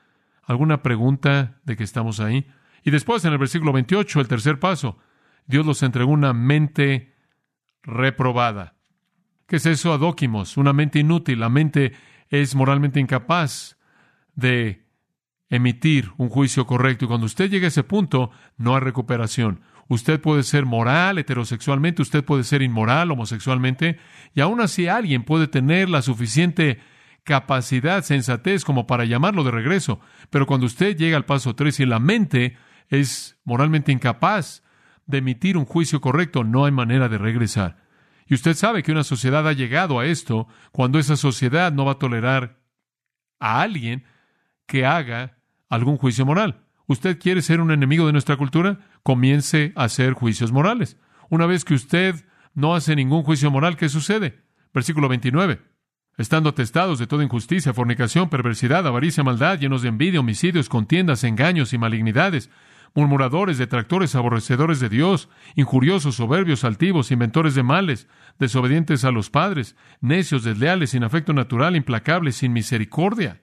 ¿Alguna pregunta de que estamos ahí? Y después, en el versículo 28, el tercer paso, Dios los entregó una mente reprobada. ¿Qué es eso? Adóquimos, una mente inútil. La mente es moralmente incapaz de emitir un juicio correcto. Y cuando usted llegue a ese punto, no hay recuperación. Usted puede ser moral heterosexualmente, usted puede ser inmoral homosexualmente, y aún así alguien puede tener la suficiente capacidad, sensatez como para llamarlo de regreso. Pero cuando usted llega al paso 3 y la mente es moralmente incapaz de emitir un juicio correcto, no hay manera de regresar. Y usted sabe que una sociedad ha llegado a esto cuando esa sociedad no va a tolerar a alguien que haga algún juicio moral. ¿Usted quiere ser un enemigo de nuestra cultura? Comience a hacer juicios morales. Una vez que usted no hace ningún juicio moral, ¿qué sucede? Versículo 29. Estando atestados de toda injusticia, fornicación, perversidad, avaricia, maldad, llenos de envidia, homicidios, contiendas, engaños y malignidades, murmuradores, detractores, aborrecedores de Dios, injuriosos, soberbios, altivos, inventores de males, desobedientes a los padres, necios, desleales, sin afecto natural, implacables, sin misericordia.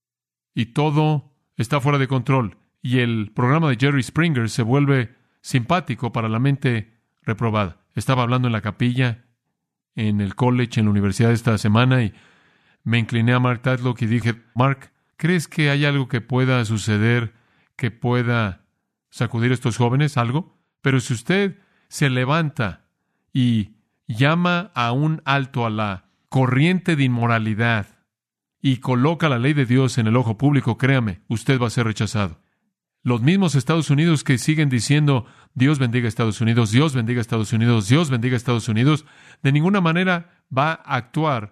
Y todo está fuera de control. Y el programa de Jerry Springer se vuelve simpático para la mente reprobada. Estaba hablando en la capilla, en el college, en la universidad esta semana, y me incliné a Mark Tadlock y dije, Mark, ¿crees que hay algo que pueda suceder que pueda sacudir a estos jóvenes? ¿Algo? Pero si usted se levanta y llama a un alto a la corriente de inmoralidad y coloca la ley de Dios en el ojo público, créame, usted va a ser rechazado. Los mismos Estados Unidos que siguen diciendo Dios bendiga a Estados Unidos, Dios bendiga a Estados Unidos, Dios bendiga a Estados Unidos, de ninguna manera va a actuar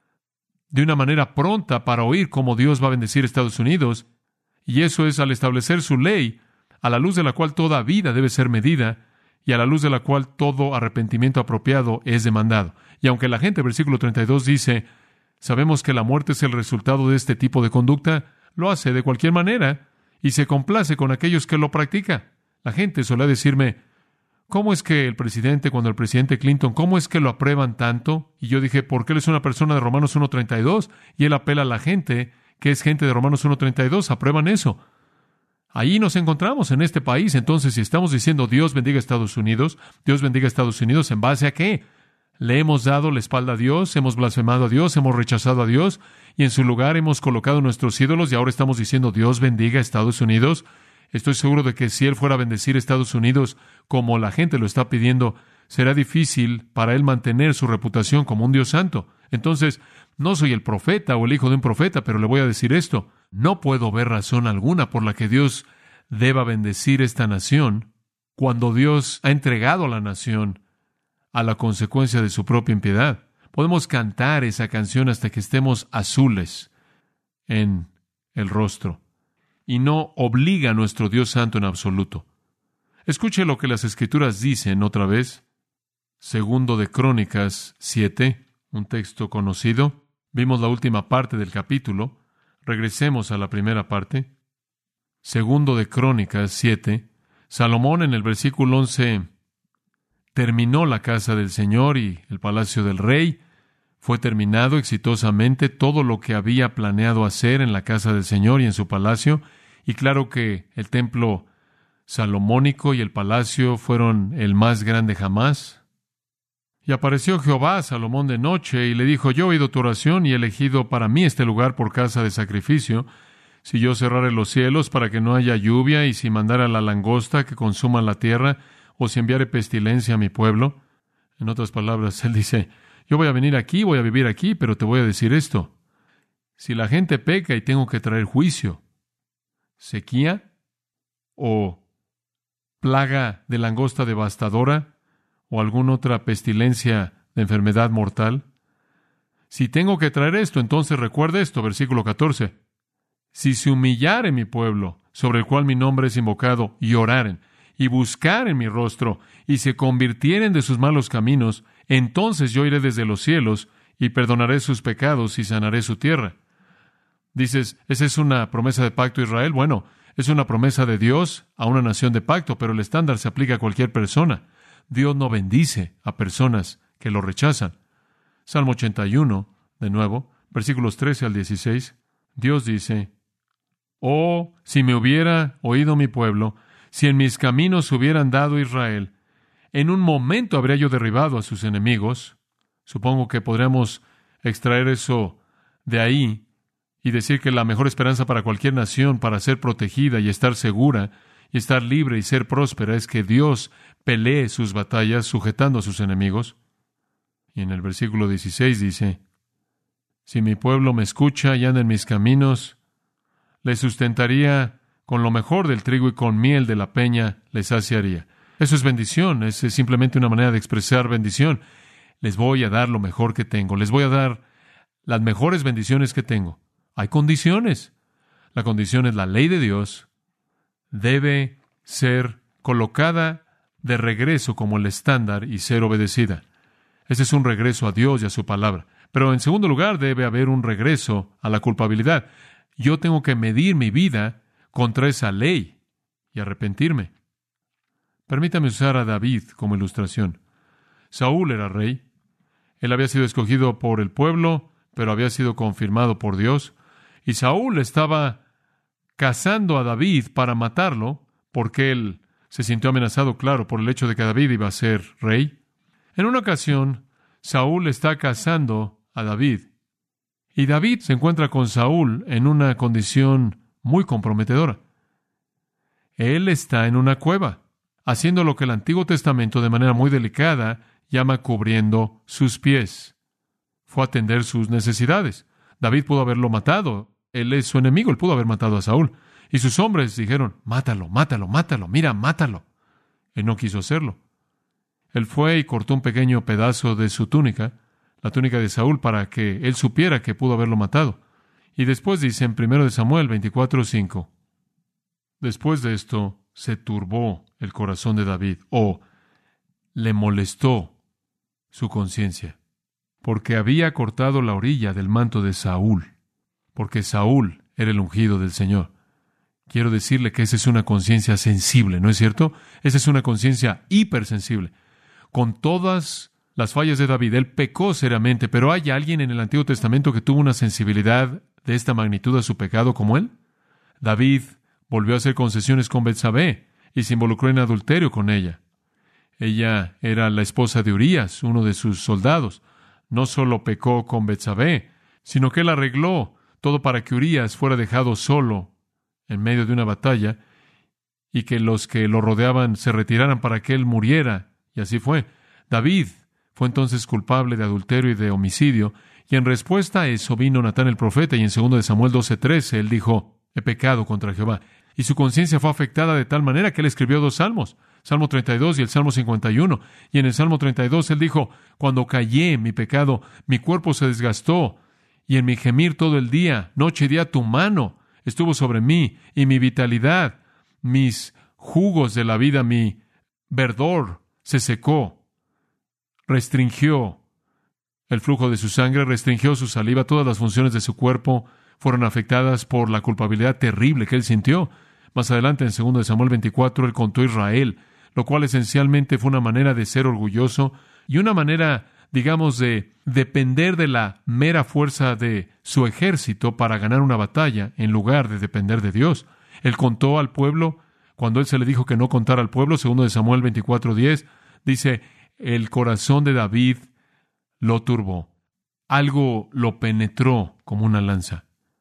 de una manera pronta para oír cómo Dios va a bendecir a Estados Unidos. Y eso es al establecer su ley, a la luz de la cual toda vida debe ser medida y a la luz de la cual todo arrepentimiento apropiado es demandado. Y aunque la gente, versículo 32, dice, sabemos que la muerte es el resultado de este tipo de conducta, lo hace de cualquier manera y se complace con aquellos que lo practican. La gente suele decirme, ¿cómo es que el presidente, cuando el presidente Clinton, cómo es que lo aprueban tanto? Y yo dije, porque él es una persona de Romanos 1.32 y él apela a la gente que es gente de Romanos 1.32, aprueban eso. Ahí nos encontramos en este país. Entonces, si estamos diciendo Dios bendiga a Estados Unidos, Dios bendiga a Estados Unidos, ¿en base a qué? Le hemos dado la espalda a Dios, hemos blasfemado a Dios, hemos rechazado a Dios, y en su lugar hemos colocado nuestros ídolos, y ahora estamos diciendo Dios bendiga a Estados Unidos. Estoy seguro de que si Él fuera a bendecir a Estados Unidos como la gente lo está pidiendo, será difícil para Él mantener su reputación como un Dios santo. Entonces, no soy el profeta o el hijo de un profeta, pero le voy a decir esto. No puedo ver razón alguna por la que Dios deba bendecir esta nación cuando Dios ha entregado a la nación a la consecuencia de su propia impiedad. Podemos cantar esa canción hasta que estemos azules en el rostro. Y no obliga a nuestro Dios santo en absoluto. Escuche lo que las Escrituras dicen otra vez. Segundo de Crónicas 7, un texto conocido. Vimos la última parte del capítulo. Regresemos a la primera parte. Segundo de Crónicas 7. Salomón en el versículo 11 terminó la casa del Señor y el palacio del rey. Fue terminado exitosamente todo lo que había planeado hacer en la casa del Señor y en su palacio. Y claro que el templo salomónico y el palacio fueron el más grande jamás. Y apareció Jehová a Salomón de noche y le dijo, yo he oído tu oración y he elegido para mí este lugar por casa de sacrificio. Si yo cerrare los cielos para que no haya lluvia y si mandara la langosta que consuma la tierra o si enviare pestilencia a mi pueblo. En otras palabras, él dice, yo voy a venir aquí, voy a vivir aquí, pero te voy a decir esto. Si la gente peca y tengo que traer juicio, sequía o plaga de langosta devastadora o alguna otra pestilencia de enfermedad mortal, si tengo que traer esto, entonces recuerde esto, versículo 14. Si se humillare mi pueblo, sobre el cual mi nombre es invocado, y oraren, y buscaren mi rostro, y se convirtieren de sus malos caminos, entonces yo iré desde los cielos, y perdonaré sus pecados, y sanaré su tierra. Dices, ¿esa es una promesa de pacto a Israel? Bueno, es una promesa de Dios a una nación de pacto, pero el estándar se aplica a cualquier persona. Dios no bendice a personas que lo rechazan. Salmo 81, de nuevo, versículos 13 al 16, Dios dice, Oh, si me hubiera oído mi pueblo, si en mis caminos hubiera andado Israel, en un momento habría yo derribado a sus enemigos. Supongo que podríamos extraer eso de ahí y decir que la mejor esperanza para cualquier nación, para ser protegida y estar segura, y estar libre y ser próspera, es que Dios pelee sus batallas sujetando a sus enemigos. Y en el versículo 16 dice, si mi pueblo me escucha y anda en mis caminos, le sustentaría con lo mejor del trigo y con miel de la peña les saciaría. Eso es bendición, es simplemente una manera de expresar bendición. Les voy a dar lo mejor que tengo, les voy a dar las mejores bendiciones que tengo. Hay condiciones. La condición es la ley de Dios. Debe ser colocada de regreso como el estándar y ser obedecida. Ese es un regreso a Dios y a su palabra. Pero en segundo lugar, debe haber un regreso a la culpabilidad. Yo tengo que medir mi vida contra esa ley y arrepentirme. Permítame usar a David como ilustración. Saúl era rey. Él había sido escogido por el pueblo, pero había sido confirmado por Dios. Y Saúl estaba cazando a David para matarlo, porque él se sintió amenazado, claro, por el hecho de que David iba a ser rey. En una ocasión, Saúl está cazando a David. Y David se encuentra con Saúl en una condición muy comprometedora. Él está en una cueva, haciendo lo que el Antiguo Testamento de manera muy delicada llama cubriendo sus pies. Fue a atender sus necesidades. David pudo haberlo matado. Él es su enemigo. Él pudo haber matado a Saúl. Y sus hombres dijeron, mátalo, mátalo, mátalo, mira, mátalo. Él no quiso hacerlo. Él fue y cortó un pequeño pedazo de su túnica, la túnica de Saúl, para que él supiera que pudo haberlo matado. Y después dice en 1 Samuel 24:5, después de esto se turbó el corazón de David, o le molestó su conciencia, porque había cortado la orilla del manto de Saúl, porque Saúl era el ungido del Señor. Quiero decirle que esa es una conciencia sensible, ¿no es cierto? Esa es una conciencia hipersensible. Con todas las fallas de David, él pecó seriamente, pero ¿hay alguien en el Antiguo Testamento que tuvo una sensibilidad de esta magnitud a su pecado como él? David volvió a hacer concesiones con Betsabé y se involucró en adulterio con ella. Ella era la esposa de Urías, uno de sus soldados. No solo pecó con Betsabé, sino que él arregló todo para que Urías fuera dejado solo en medio de una batalla y que los que lo rodeaban se retiraran para que él muriera. Y así fue. David fue entonces culpable de adulterio y de homicidio, y en respuesta a eso vino Natán el profeta, y en 2 Samuel 12:13 él dijo, he pecado contra Jehová. Y su conciencia fue afectada de tal manera que él escribió 2 salmos, Salmo 32 y el Salmo 51. Y en el Salmo 32 él dijo, cuando callé en mi pecado, mi cuerpo se desgastó, y en mi gemir todo el día, noche y día, tu mano estuvo sobre mí, y mi vitalidad, mis jugos de la vida, mi verdor se secó, restringió el flujo de su sangre, restringió su saliva, todas las funciones de su cuerpo fueron afectadas por la culpabilidad terrible que él sintió. Más adelante, en 2 Samuel 24, él contó a Israel, lo cual esencialmente fue una manera de ser orgulloso y una manera, digamos, de depender de la mera fuerza de su ejército para ganar una batalla, en lugar de depender de Dios. Él contó al pueblo, cuando él se le dijo que no contara al pueblo, 2 Samuel 24:10, dice, el corazón de David lo turbó. Algo lo penetró como una lanza.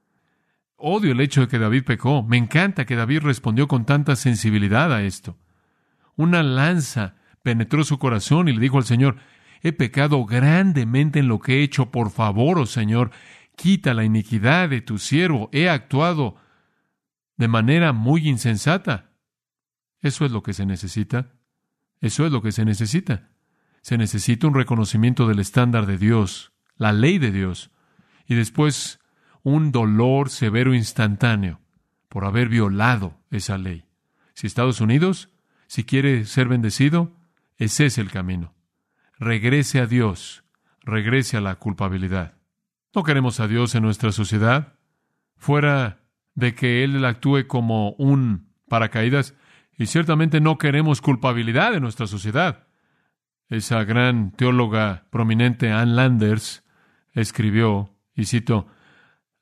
Odio el hecho de que David pecó. Me encanta que David respondió con tanta sensibilidad a esto. Una lanza penetró su corazón y le dijo al Señor, he pecado grandemente en lo que he hecho. Por favor, oh Señor, quita la iniquidad de tu siervo. He actuado de manera muy insensata. Eso es lo que se necesita. Eso es lo que se necesita. Se necesita un reconocimiento del estándar de Dios, la ley de Dios, y después un dolor severo instantáneo por haber violado esa ley. Si Estados Unidos, si quiere ser bendecido, ese es el camino. Regrese a Dios, regrese a la culpabilidad. No queremos a Dios en nuestra sociedad, fuera de que Él actúe como un paracaídas, y ciertamente no queremos culpabilidad en nuestra sociedad. Esa gran teóloga prominente, Ann Landers, escribió, y cito,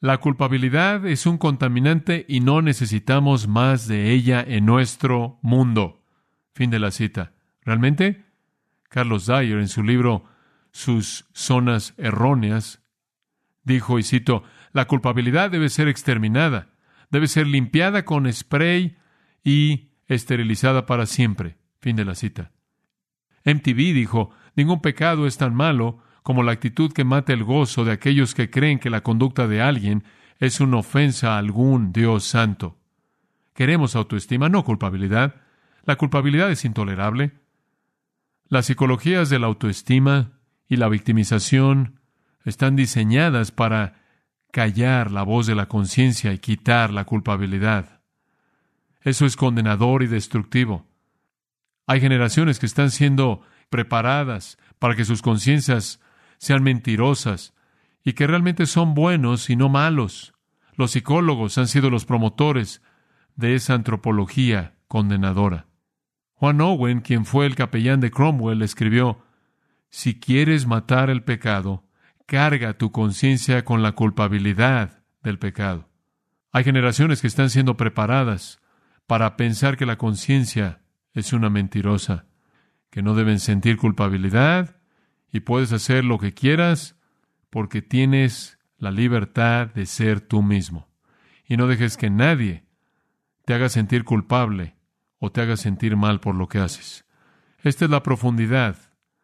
La culpabilidad es un contaminante y no necesitamos más de ella en nuestro mundo. Fin de la cita. ¿Realmente? Carlos Dyer, en su libro Sus zonas erróneas, dijo, y cito, la culpabilidad debe ser exterminada, debe ser limpiada con spray y esterilizada para siempre. Fin de la cita. MTV dijo, ningún pecado es tan malo como la actitud que mata el gozo de aquellos que creen que la conducta de alguien es una ofensa a algún Dios santo. Queremos autoestima, no culpabilidad. La culpabilidad es intolerable. Las psicologías de la autoestima y la victimización están diseñadas para callar la voz de la conciencia y quitar la culpabilidad. Eso es condenador y destructivo. Hay generaciones que están siendo preparadas para que sus conciencias sean mentirosas y que realmente son buenos y no malos. Los psicólogos han sido los promotores de esa antropología condenadora. Juan Owen, quien fue el capellán de Cromwell, escribió, si quieres matar el pecado, carga tu conciencia con la culpabilidad del pecado. Hay generaciones que están siendo preparadas para pensar que la conciencia es una mentirosa, que no deben sentir culpabilidad y puedes hacer lo que quieras porque tienes la libertad de ser tú mismo. Y no dejes que nadie te haga sentir culpable o te haga sentir mal por lo que haces. Esta es la profundidad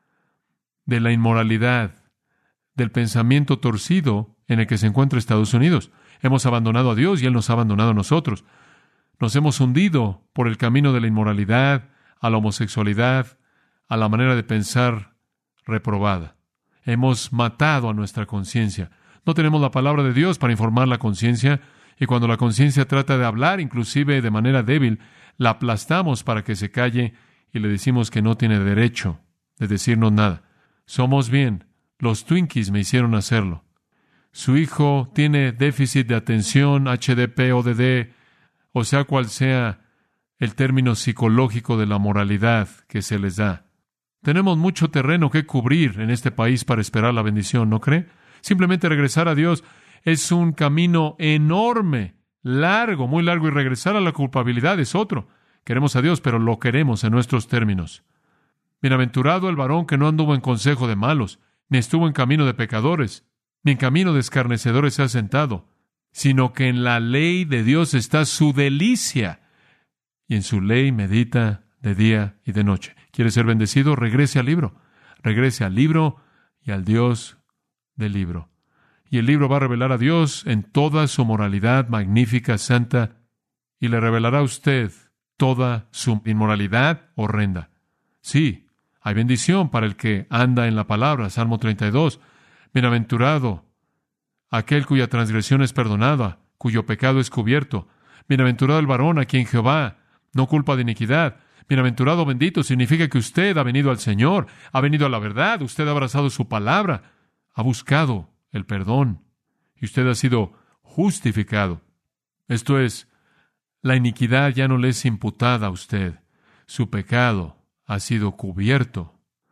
de la inmoralidad, del pensamiento torcido en el que se encuentra Estados Unidos. Hemos abandonado a Dios y Él nos ha abandonado a nosotros. Nos hemos hundido por el camino de la inmoralidad, a la homosexualidad, a la manera de pensar reprobada. Hemos matado a nuestra conciencia. No tenemos la palabra de Dios para informar la conciencia, y cuando la conciencia trata de hablar, inclusive de manera débil, la aplastamos para que se calle y le decimos que no tiene derecho de decirnos nada. Somos bien. Los Twinkies me hicieron hacerlo. Su hijo tiene déficit de atención, HDP, ODD, o sea cual sea el término psicológico de la moralidad que se les da. Tenemos mucho terreno que cubrir en este país para esperar la bendición, ¿no cree? Simplemente regresar a Dios es un camino enorme, largo, muy largo, y regresar a la culpabilidad es otro. Queremos a Dios, pero lo queremos en nuestros términos. Bienaventurado el varón que no anduvo en consejo de malos, ni estuvo en camino de pecadores, ni en camino de escarnecedores se ha sentado, sino que en la ley de Dios está su delicia, y en su ley medita de día y de noche. ¿Quiere ser bendecido? Regrese al libro. Regrese al libro y al Dios del libro. Y el libro va a revelar a Dios en toda su moralidad magnífica, santa, y le revelará a usted toda su inmoralidad horrenda. Sí, hay bendición para el que anda en la palabra. Salmo 32. Bienaventurado aquel cuya transgresión es perdonada, cuyo pecado es cubierto. Bienaventurado el varón a quien Jehová no culpa de iniquidad. Bienaventurado, bendito, significa que usted ha venido al Señor, ha venido a la verdad, usted ha abrazado su palabra, ha buscado el perdón, y usted ha sido justificado. Esto es, la iniquidad ya no le es imputada a usted. Su pecado ha sido cubierto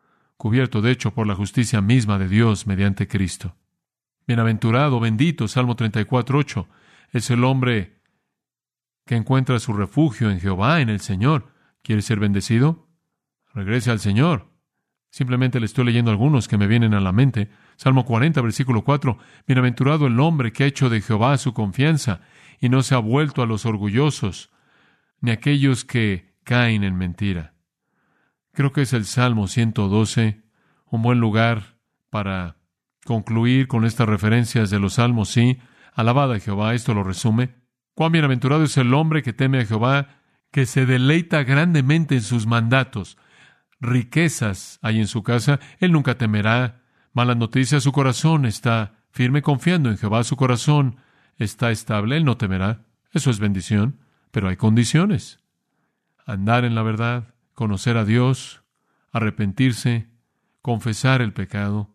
de hecho por la justicia misma de Dios mediante Cristo. Bienaventurado, bendito, Salmo 34:8, es el hombre que encuentra su refugio en Jehová, en el Señor. ¿Quiere ser bendecido? Regrese al Señor. Simplemente le estoy leyendo algunos que me vienen a la mente. Salmo 40, versículo 4. Bienaventurado el hombre que ha hecho de Jehová su confianza y no se ha vuelto a los orgullosos, ni a aquellos que caen en mentira. Creo que es el Salmo 112, un buen lugar para concluir con estas referencias de los Salmos. Sí, alabad a Jehová, esto lo resume. Cuán bienaventurado es el hombre que teme a Jehová, que se deleita grandemente en sus mandatos. Riquezas hay en su casa, él nunca temerá. Malas noticias, su corazón está firme confiando en Jehová, su corazón está estable, él no temerá. Eso es bendición, pero hay condiciones. Andar en la verdad, conocer a Dios, arrepentirse, confesar el pecado.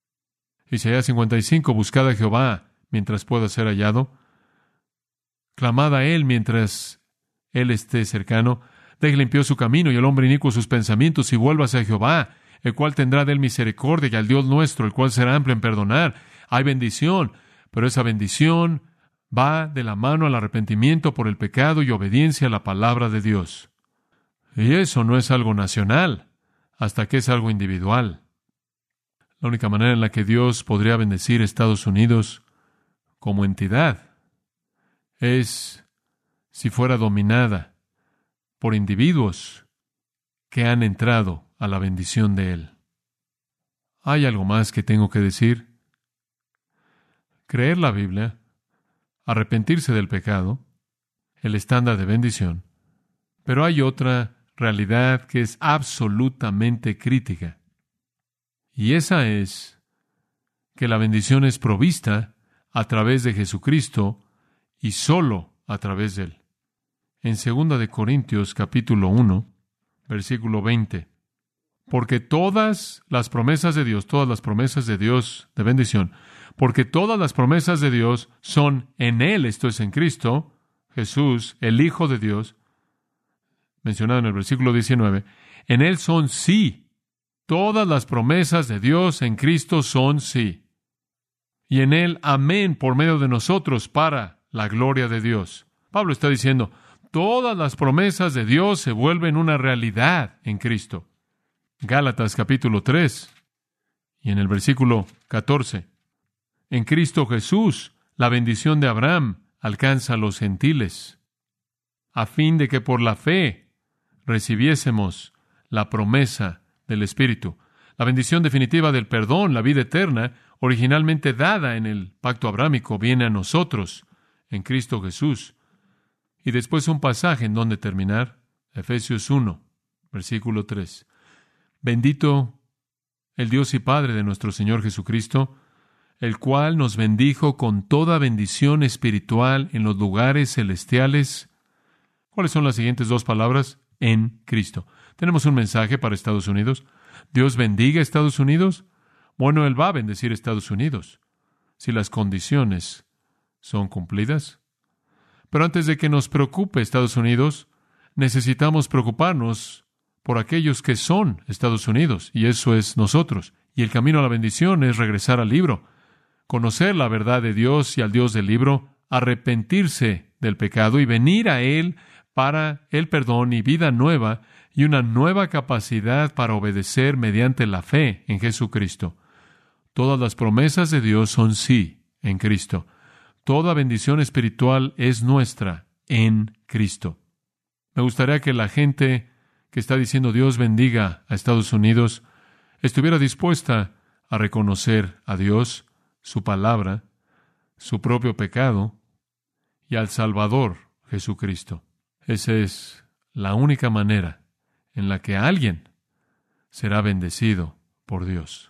Isaías 55, buscad a Jehová mientras pueda ser hallado. Clamad a Él mientras Él esté cercano. Deje limpio su camino y el hombre inicuo sus pensamientos y vuélvase a Jehová, el cual tendrá de él misericordia, y al Dios nuestro, el cual será amplio en perdonar. Hay bendición Pero esa bendición va de la mano al arrepentimiento por el pecado y obediencia a la palabra de Dios. Y eso no es algo nacional, hasta que es algo individual. La única manera en la que Dios podría bendecir a Estados Unidos como entidad es si fuera dominada por individuos que han entrado a la bendición de Él. ¿Hay algo más que tengo que decir? Creer la Biblia, arrepentirse del pecado, el estándar de bendición. Pero hay otra realidad que es absolutamente crítica. Y esa es que la bendición es provista a través de Jesucristo y solo a través de Él. En 2 de Corintios capítulo 1, versículo 20. Porque todas las promesas de Dios de bendición, porque todas las promesas de Dios son en Él, esto es en Cristo, Jesús, el Hijo de Dios, mencionado en el versículo 19, en Él son sí. Todas las promesas de Dios en Cristo son sí. Y en Él, amén, por medio de nosotros, para la gloria de Dios. Pablo está diciendo, todas las promesas de Dios se vuelven una realidad en Cristo. Gálatas capítulo 3, y en el versículo 14. En Cristo Jesús, la bendición de Abraham alcanza a los gentiles, a fin de que por la fe recibiésemos la promesa del Espíritu. La bendición definitiva del perdón, la vida eterna, originalmente dada en el pacto abrámico, viene a nosotros en Cristo Jesús. Y después un pasaje en donde terminar, Efesios 1, versículo 3. Bendito el Dios y Padre de nuestro Señor Jesucristo, el cual nos bendijo con toda bendición espiritual en los lugares celestiales. ¿Cuáles son las siguientes dos palabras? En Cristo. Tenemos un mensaje para Estados Unidos. ¿Dios bendiga a Estados Unidos? Bueno, Él va a bendecir a Estados Unidos, si las condiciones son cumplidas. Pero antes de que nos preocupe Estados Unidos, necesitamos preocuparnos por aquellos que son Estados Unidos, y eso es nosotros. Y el camino a la bendición es regresar al libro, conocer la verdad de Dios y al Dios del libro, arrepentirse del pecado y venir a Él para el perdón y vida nueva y una nueva capacidad para obedecer mediante la fe en Jesucristo. Todas las promesas de Dios son sí en Cristo. Toda bendición espiritual es nuestra en Cristo. Me gustaría que la gente que está diciendo Dios bendiga a Estados Unidos estuviera dispuesta a reconocer a Dios, su palabra, su propio pecado y al Salvador Jesucristo. Esa es la única manera en la que alguien será bendecido por Dios.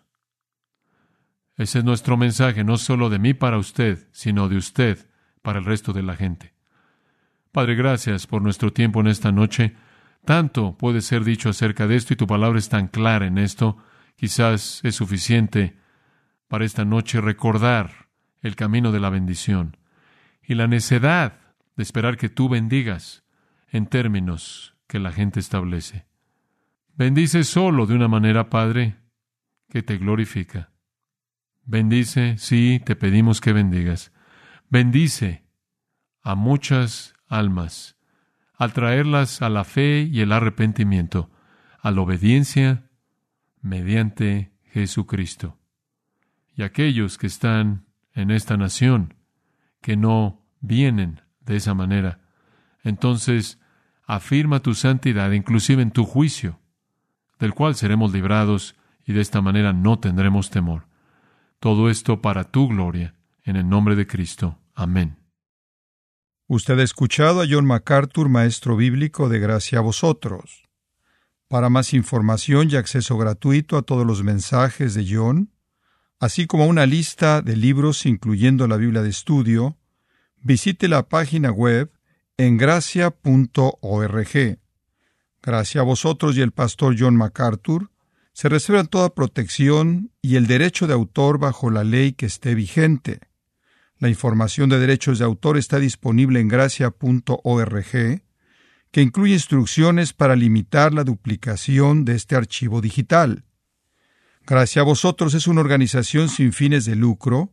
Ese es nuestro mensaje, no solo de mí para usted, sino de usted para el resto de la gente. Padre, gracias por nuestro tiempo en esta noche. Tanto puede ser dicho acerca de esto y tu palabra es tan clara en esto. Quizás es suficiente para esta noche recordar el camino de la bendición y la necedad de esperar que tú bendigas en términos que la gente establece. Bendice solo de una manera, Padre, que te glorifica. Bendice, sí, te pedimos que bendigas. Bendice a muchas almas al traerlas a la fe y el arrepentimiento, a la obediencia mediante Jesucristo. Y aquellos que están en esta nación, que no vienen de esa manera, entonces afirma tu santidad, inclusive en tu juicio, del cual seremos librados y de esta manera no tendremos temor. Todo esto para tu gloria, en el nombre de Cristo. Amén. Usted ha escuchado a John MacArthur, maestro bíblico de Gracia a Vosotros. Para más información y acceso gratuito a todos los mensajes de John, así como una lista de libros incluyendo la Biblia de estudio, visite la página web en gracia.org. Gracia a Vosotros y el pastor John MacArthur se reservan toda protección y el derecho de autor bajo la ley que esté vigente. La información de derechos de autor está disponible en gracia.org, que incluye instrucciones para limitar la duplicación de este archivo digital. Gracia a Vosotros es una organización sin fines de lucro,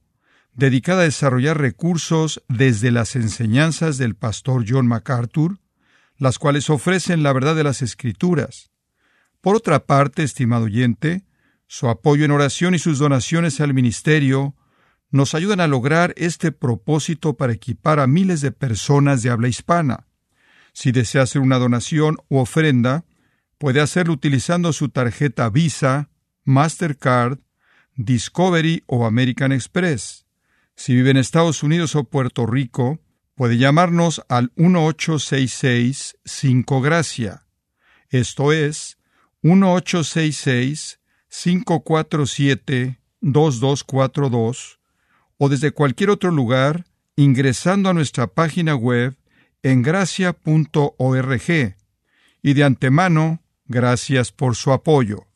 dedicada a desarrollar recursos desde las enseñanzas del pastor John MacArthur, las cuales ofrecen la verdad de las Escrituras. Por otra parte, estimado oyente, su apoyo en oración y sus donaciones al ministerio nos ayudan a lograr este propósito para equipar a miles de personas de habla hispana. Si desea hacer una donación u ofrenda, puede hacerlo utilizando su tarjeta Visa, Mastercard, Discovery o American Express. Si vive en Estados Unidos o Puerto Rico, puede llamarnos al 1-866-5-GRACIA. Esto es 1-866-547-2242, o desde cualquier otro lugar ingresando a nuestra página web en gracia.org. Y de antemano, gracias por su apoyo.